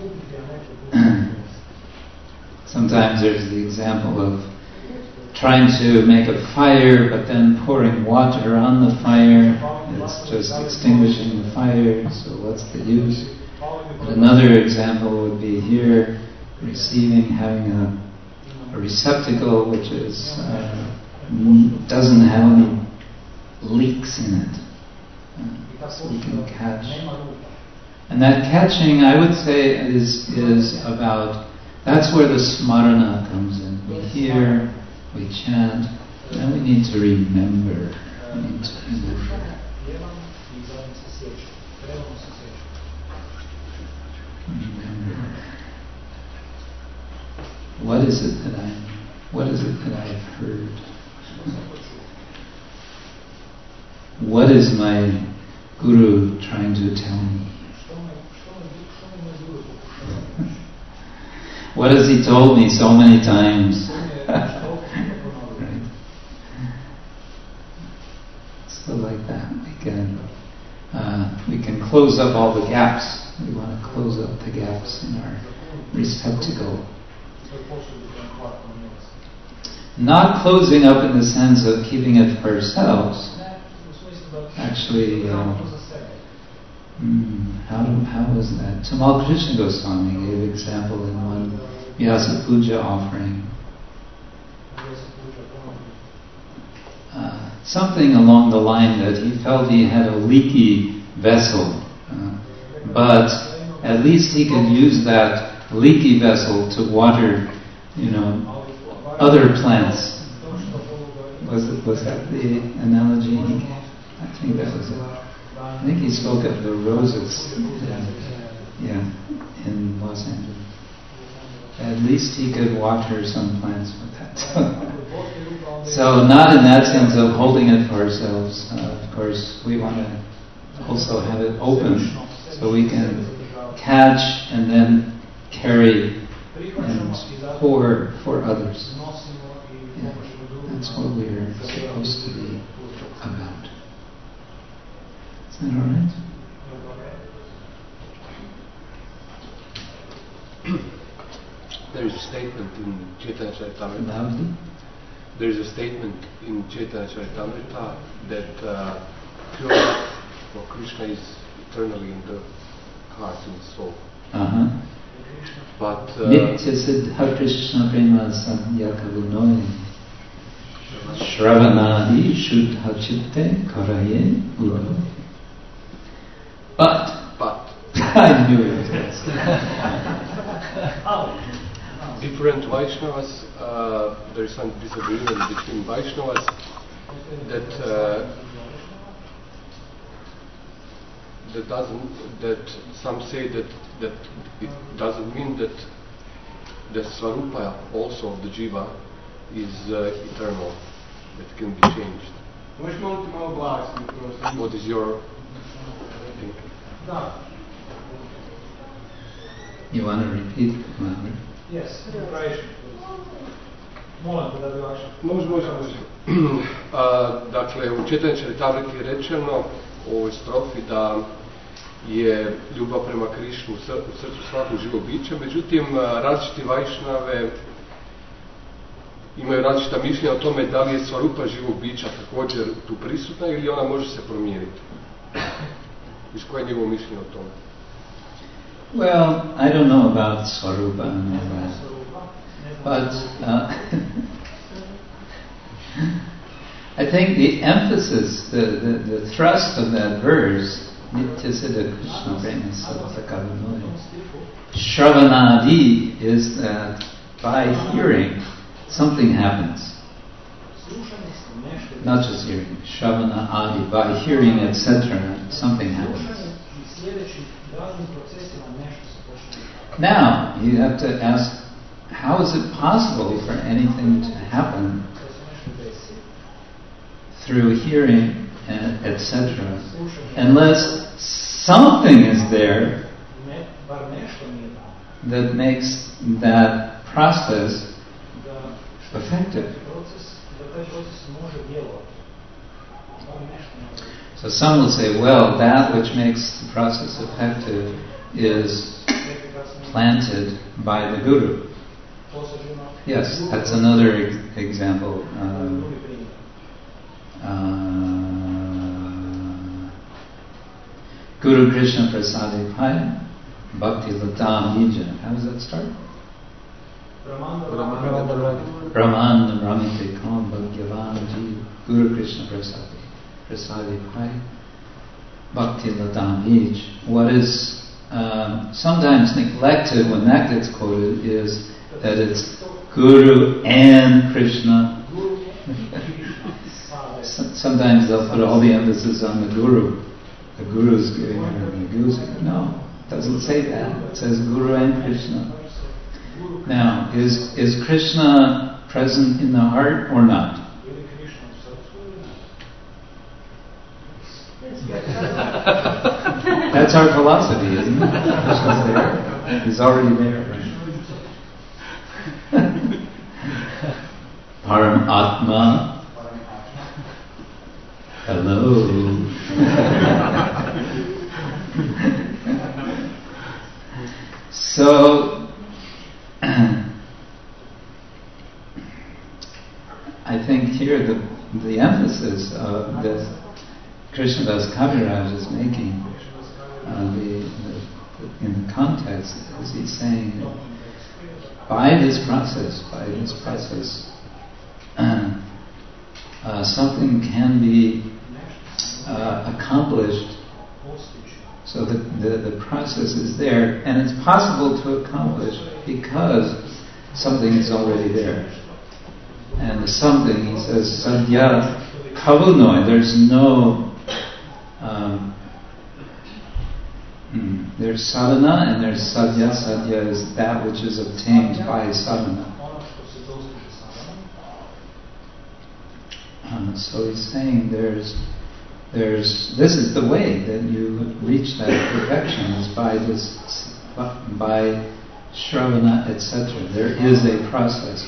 Sometimes there's the example of trying to make a fire but then pouring water on the fire. It's just extinguishing the fire, so what's the use? But another example would be here, having a receptacle which is doesn't have any leaks in it, so we can catch. And that catching, I would say, is about. That's where the smarana comes in. We hear, we chant, then we need to remember. Remember. What is it that I have heard? What is my Guru trying to tell me? What has he told me so many times? Right? So like that, we can close up all the gaps. We want to close up the gaps in our receptacle. Not closing up in the sense of keeping it for ourselves. Actually, how was that? Tamal Krishna Goswami gave example in one Vyasa Puja offering. Something along the line that he felt he had a leaky vessel, but at least he could use that leaky vessel to water, other plants. Was that the analogy he gave? I think that was it. I think he spoke of the roses in Los Angeles. At least he could water some plants with that. So not in that sense of holding it for ourselves. Of course, we want to also have it open so we can catch and then carry and pour for others. Yeah, that's what we're supposed to be about. Is that all right? There is a statement in Chaitanya Charitamrita. Loudly? There is a statement in Chaitanya Charitamrita that pure love for Krishna is eternally in the heart and soul. But Nitya Siddha Krishna Prema Sandhya Kavunoi Shravanadi Shuddha Chitte Karaye Udo. But I knew it. Different Vaishnavas, there is some disagreement between Vaishnavas that some say that it doesn't mean that the Swarupa also of the Jiva is eternal, that can be changed. What is your thinking? You want to repeat it louder? Yes, Može. Dakle, u Chaitanya Charitamriti je rečeno u ovoj strofi da je ljubav prema Krišnu u srcu svakog živog bića, međutim različiti vajšnave imaju različita mišljenja o tome da li je svarupa živog bića također tu prisutna ili ona može se promijeniti. Iz koje je njegovo mišljenje o tome? Well, I don't know about Svarupa and all that, but I think the emphasis, the thrust of that verse, Nityasiddha Krishna Prema Sakavanoy, Shravanadi, is that by hearing, something happens. Not just hearing, Shravana Adi, by hearing, etc., something happens. Now, you have to ask, how is it possible for anything to happen through hearing, etc., unless something is there that makes that process effective? So some will say, well, that which makes the process effective is planted by the Guru. Yes, that's another example. Guru Krishna Prasadi Pai Bhakti Latam Nija. How does that start? Brahman Ramite Kam Bhagyavan Ji Guru Krishna Prasadi Pai Bhakti Latam Nij. What is sometimes neglected when that gets quoted is that it's Guru and Krishna. Sometimes they'll put all the emphasis on the Guru. The Guru is giving her the Guru's. No, it doesn't say that. It says Guru and Krishna. Now, is Krishna present in the heart or not? That's our philosophy, isn't it? Krishna's there. He's already there. Param Atma. Hello. So, I think here the emphasis of this Krishnadas Kaviraj is making in the context is he's saying by this process, something can be accomplished. So the process is there, and it's possible to accomplish because something is already there. And the something, he says, sadhya kavunoi, there's no there's sadhana and there's sadhya. Sadhya is that which is obtained by sadhana. So he's saying there's this is the way that you reach that perfection, is by shravana, etc. There is a process.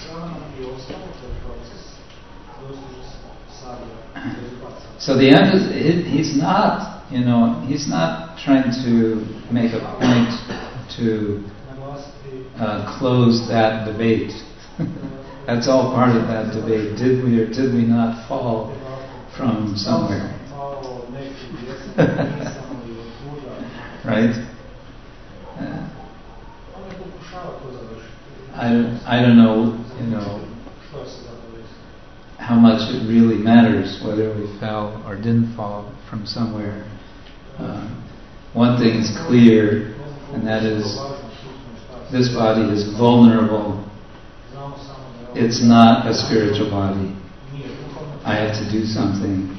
So the end is he's not trying to make a point to close that debate. That's all part of that debate. Did we or did we not fall from somewhere? Right? I don't know, how much it really matters whether we fell or didn't fall from somewhere. One thing is clear, and that is this body is vulnerable. It's not a spiritual body. I have to do something.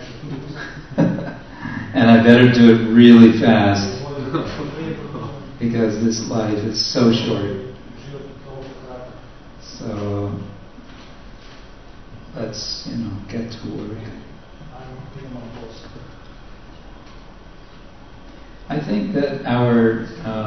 And I better do it really fast because this life is so short. So let's, get to work. I think that our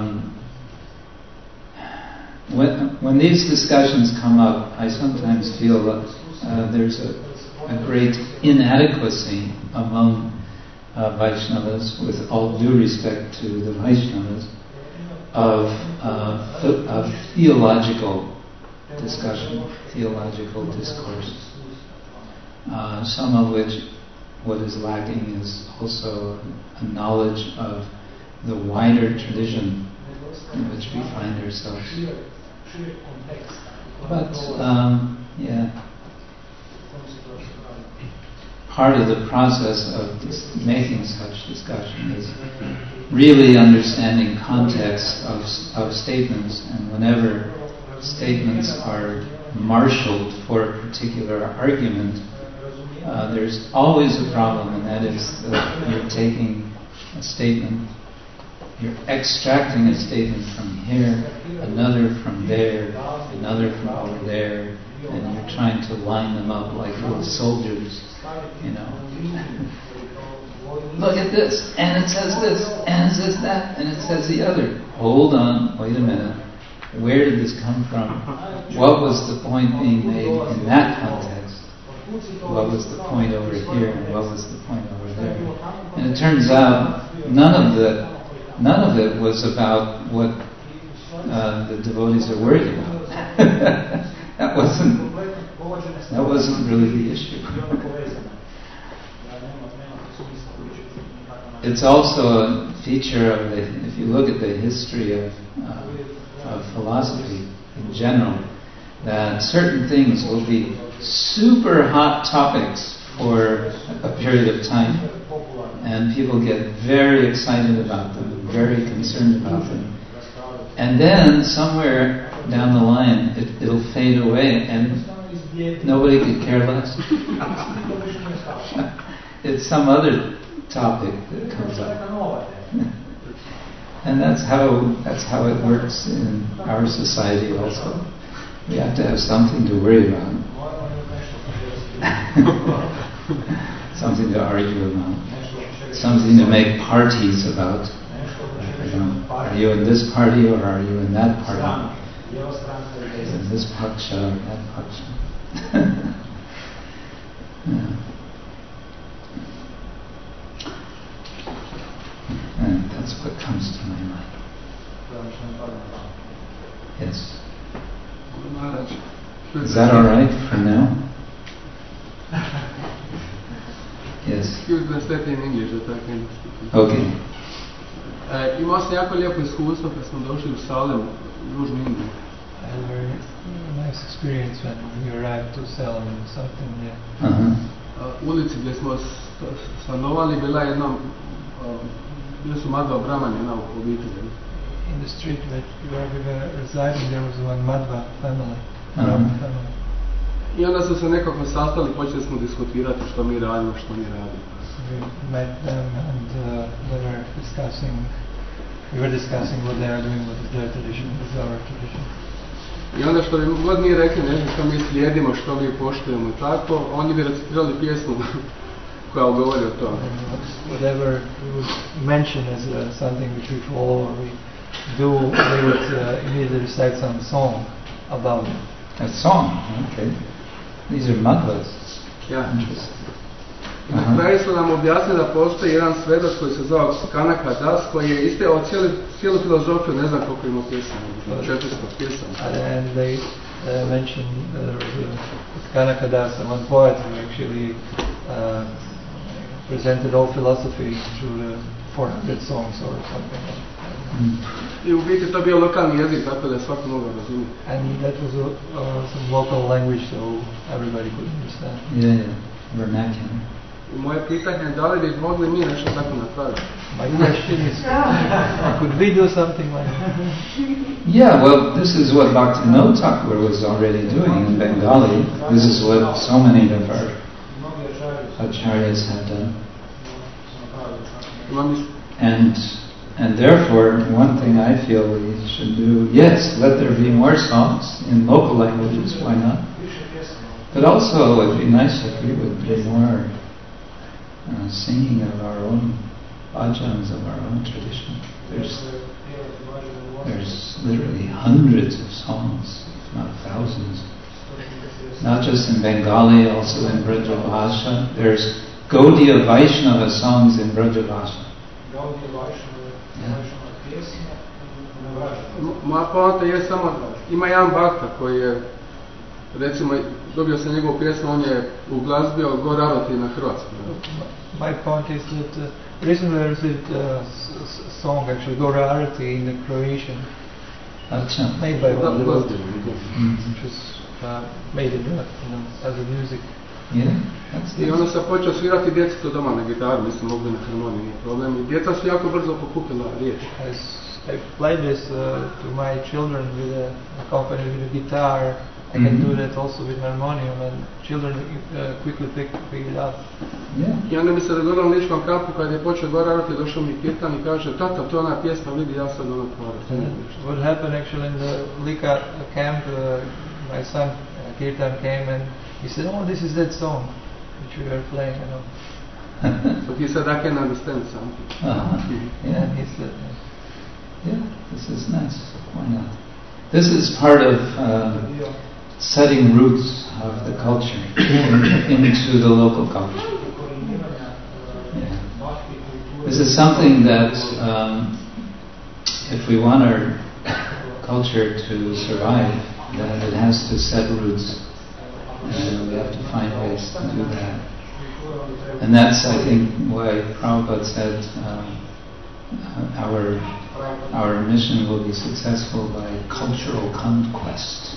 when these discussions come up, I sometimes feel there's a great inadequacy among Vaishnavas, with all due respect to the Vaishnavas, of theological discussion, theological discourse. Some of which, what is lacking is also a knowledge of the wider tradition in which we find ourselves. But, part of the process of making such discussion is really understanding context of statements, and whenever statements are marshaled for a particular argument, there's always a problem, and that is that you're taking a statement, you're extracting a statement from here, another from there, another from over there, and you're trying to line them up like little soldiers, Look at this, and it says this, and it says that, and it says the other. Hold on, wait a minute. Where did this come from? What was the point being made in that context? What was the point over here, and what was the point over there? And it turns out none of it was about what the devotees are worried about. That wasn't really the issue. It's also a feature of if you look at the history of philosophy in general, that certain things will be super hot topics for a period of time, and people get very excited about them, very concerned about them. And then somewhere down the line, it'll fade away, and nobody could care less. It's some other topic that comes up. And that's how it works in our society also. We have to have something to worry about. Something to argue about. Something to make parties about. Are you in this party or are you in that party? In this paksha or that paksha? Yeah. And that's what comes to my mind. Yes. Is that all right for now? Yes. Okay. Imao sam jako lijepo iskustvo kad smo došli u Salem, u Južnu Indiju. I had a very nice experience when we arrived to Salem in South India. U ulici gdje smo stanovali bile su Madhva Brahman, jedna obitelj. In the street where we were residing, there was one Madhva family, Brahman family. I onda su se nekako sastali, počeli smo diskutirati što mi radimo, što mi radimo. We met them and we were discussing what they are doing, what is their tradition, what is our tradition. I onda što bi god mi rekli, ne znam što mi slijedimo, što mi poštujemo i tako, oni bi recitirali pjesmu koja govori o tome. Whatever we would mention as something which we follow or we do, they would immediately recite some song about it. A song, okay. These are madhvas. Yeah. I na kraju su nam objasnili da postoji jedan svedac koji se zvao Kanaka Das, koji je isteo cijelu filozofiju, ne znam koliko ima pjesama, 400 pjesama. And they mentioned there was Kanaka Das, one poet who actually presented all philosophy through the 400 songs or something like that. I u biti to bio lokalni jezik, tako da je svako mogao razumjeti. And that was some local language, so everybody could understand. Yeah, vernacular. I moje pitanje je da li bi mogli mi nešto tako napraviti? My question is, could we do something like that? Yeah, well, this is what Bhaktivinoda Thakur was already doing in Bengali. This is what so many of our acharyas have done. And therefore, one thing I feel we should do, yes, let there be more songs in local languages, why not? But also, it would be nice if we would do more singing of our own bhajans, of our own tradition. There's literally hundreds of songs, if not thousands. Not just in Bengali, also in Brajabhasha. There's Gaudiya Vaishnava songs in Brajavasha. Moja poanta je samo, ima jedan bakta koji je, recimo, dobio sam njegovu pjesmu, on je uglazbio Gore Arati na hrvatskom. My point is that recently I received a song, actually Gore Arati in the Croatian, made by one devotee, which was made in as a music. Yeah, I onda sam počeo svirati djecu doma na gitaru, nisam mogli na harmoniji, nije problem. I djeca su jako brzo pokupila riječ. I played this to my children with accompanied with a guitar. I can do that also with harmonium, and children quickly pick it up. I onda mi se dogodilo na ličkom kampu kad je počeo Gore Arati, došao mi kirtan i kaže, tata, to je ona pjesma, vidi, ja sad ono tvoram. What happened actually in the Lika camp, my son Kirtan came and he said, oh, this is that song which we are playing, you know. So he said, I can understand something. Yeah, he said, yeah, this is nice. Why not? This is part of setting roots of the culture into the local culture. Yeah. This is something that if we want our culture to survive, then it has to set roots. And we have to find ways to do that. And that's, I think, why Prabhupada said our mission will be successful by cultural conquest.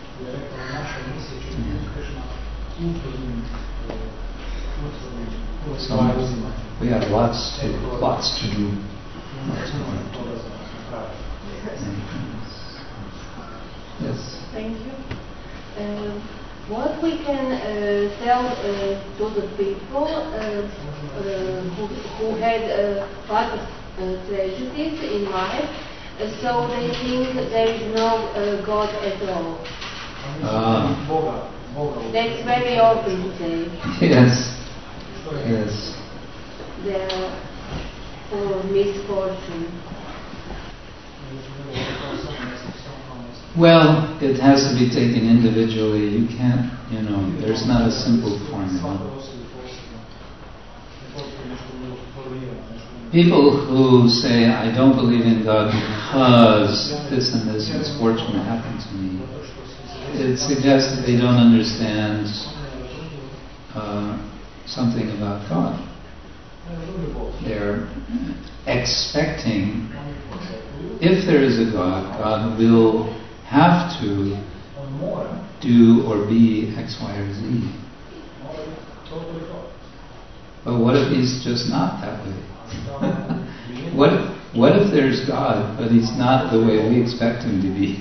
So we have lots to do. Yes. Thank you. What we can tell to the people who had a lot of tragedies in life, so they think there is no God at all. That's very often said. Yes. Yes. They're full of misfortune. Well, it has to be taken individually. You can't, there's not a simple formula. People who say, I don't believe in God because this and this misfortune happened to me, it suggests that they don't understand something about God. They're expecting, if there is a God, God will have to do or be X, Y, or Z. But what if he's just not that way? What if there's God, but he's not the way we expect him to be?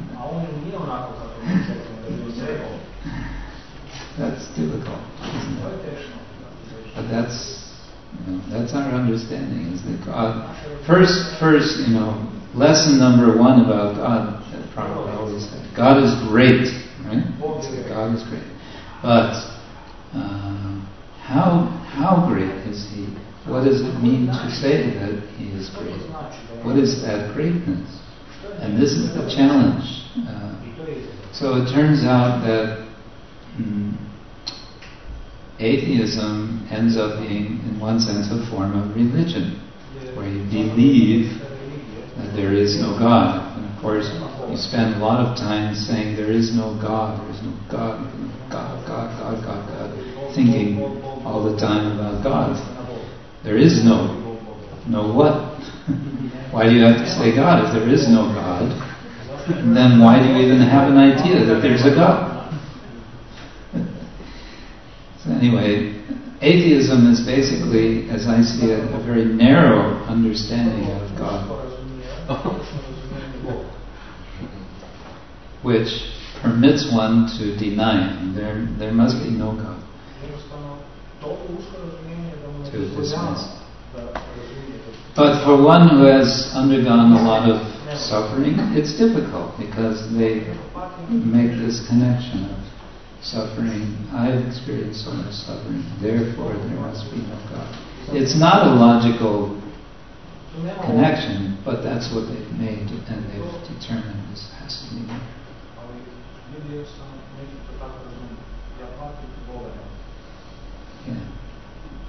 That's difficult, isn't it? But that's our understanding, is that God, first, lesson number one about God, that Prabhupada always said, God is great, right? So God is great. But how great is He? What does it mean to say that He is great? What is that greatness? And this is the challenge. So it turns out that atheism ends up being, in one sense, a form of religion, where you believe that there is no God. And of course, you spend a lot of time saying there is no God, there is no God, God, thinking all the time about God. There is no what? Why do you have to say God if there is no God? And then why do you even have an idea that there's a God? So anyway, atheism is basically, as I see it, a very narrow understanding of God, which permits one to deny him. There must be no God to dismiss. But for one who has undergone a lot of suffering, it's difficult because they make this connection of suffering. I've experienced so much suffering, therefore there must be no God. It's not a logical connection, but that's what they've made, and they've determined this has to be there. Yeah.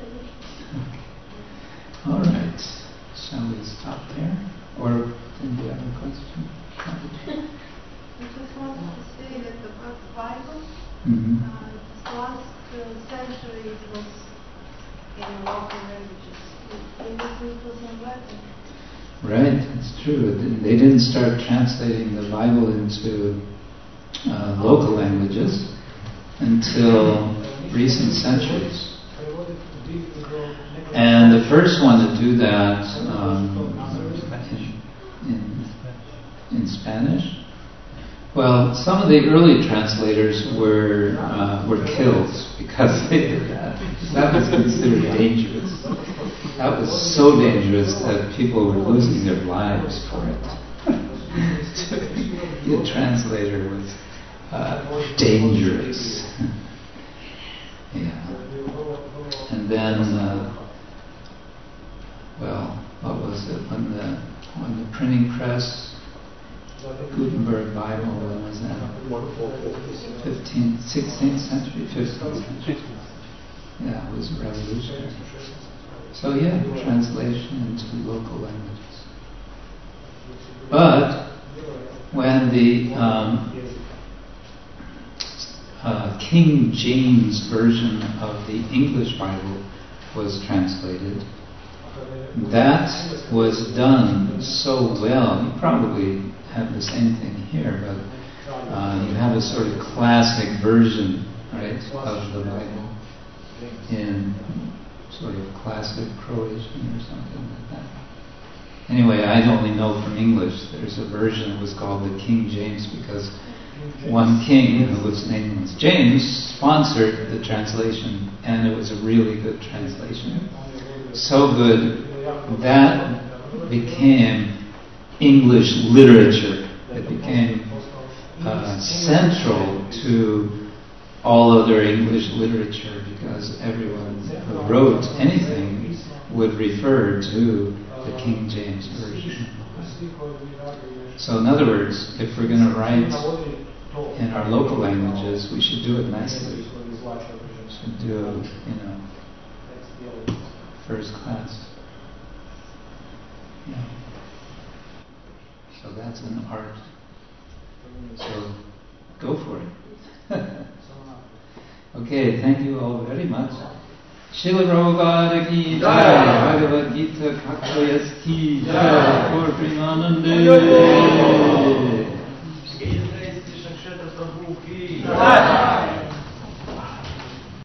All right. Shall we stop there? Or do you have a question? I just wanted to say that the Bible, Mm-hmm. this last century it was in local languages. Previously it was in Latin. Right, it's true. They didn't start translating the Bible into local languages until recent centuries. And the first one to do that in Spanish. Well, some of the early translators were killed because they did that. That was considered dangerous. That was so dangerous that people were losing their lives for it. To be a translator was dangerous. Yeah. And then, what was it? When the printing press, Gutenberg Bible, when was that? 16th century, 15th century. Yeah, it was revolutionary. So yeah, translation into local languages. But when the King James version of the English Bible was translated, that was done so well. You probably have the same thing here, but you have a sort of classic version, right, of the Bible in sort of classic Croatian or something like that. Anyway, I only know from English there's a version that was called the King James because one king, whose name was James, sponsored the translation, and it was a really good translation. So good that became English literature. It became central to all other English literature because everyone who wrote anything would refer to the King James Version. So in other words, if we're going to write in our local languages, we should do it nicely. We should do, first class. Yeah. So that's an art. So go for it. Okay, thank you all very much. Srila Prabhupada ki jai, Bhagavad Gita Kakshayas ki jai, Gaur Premanande.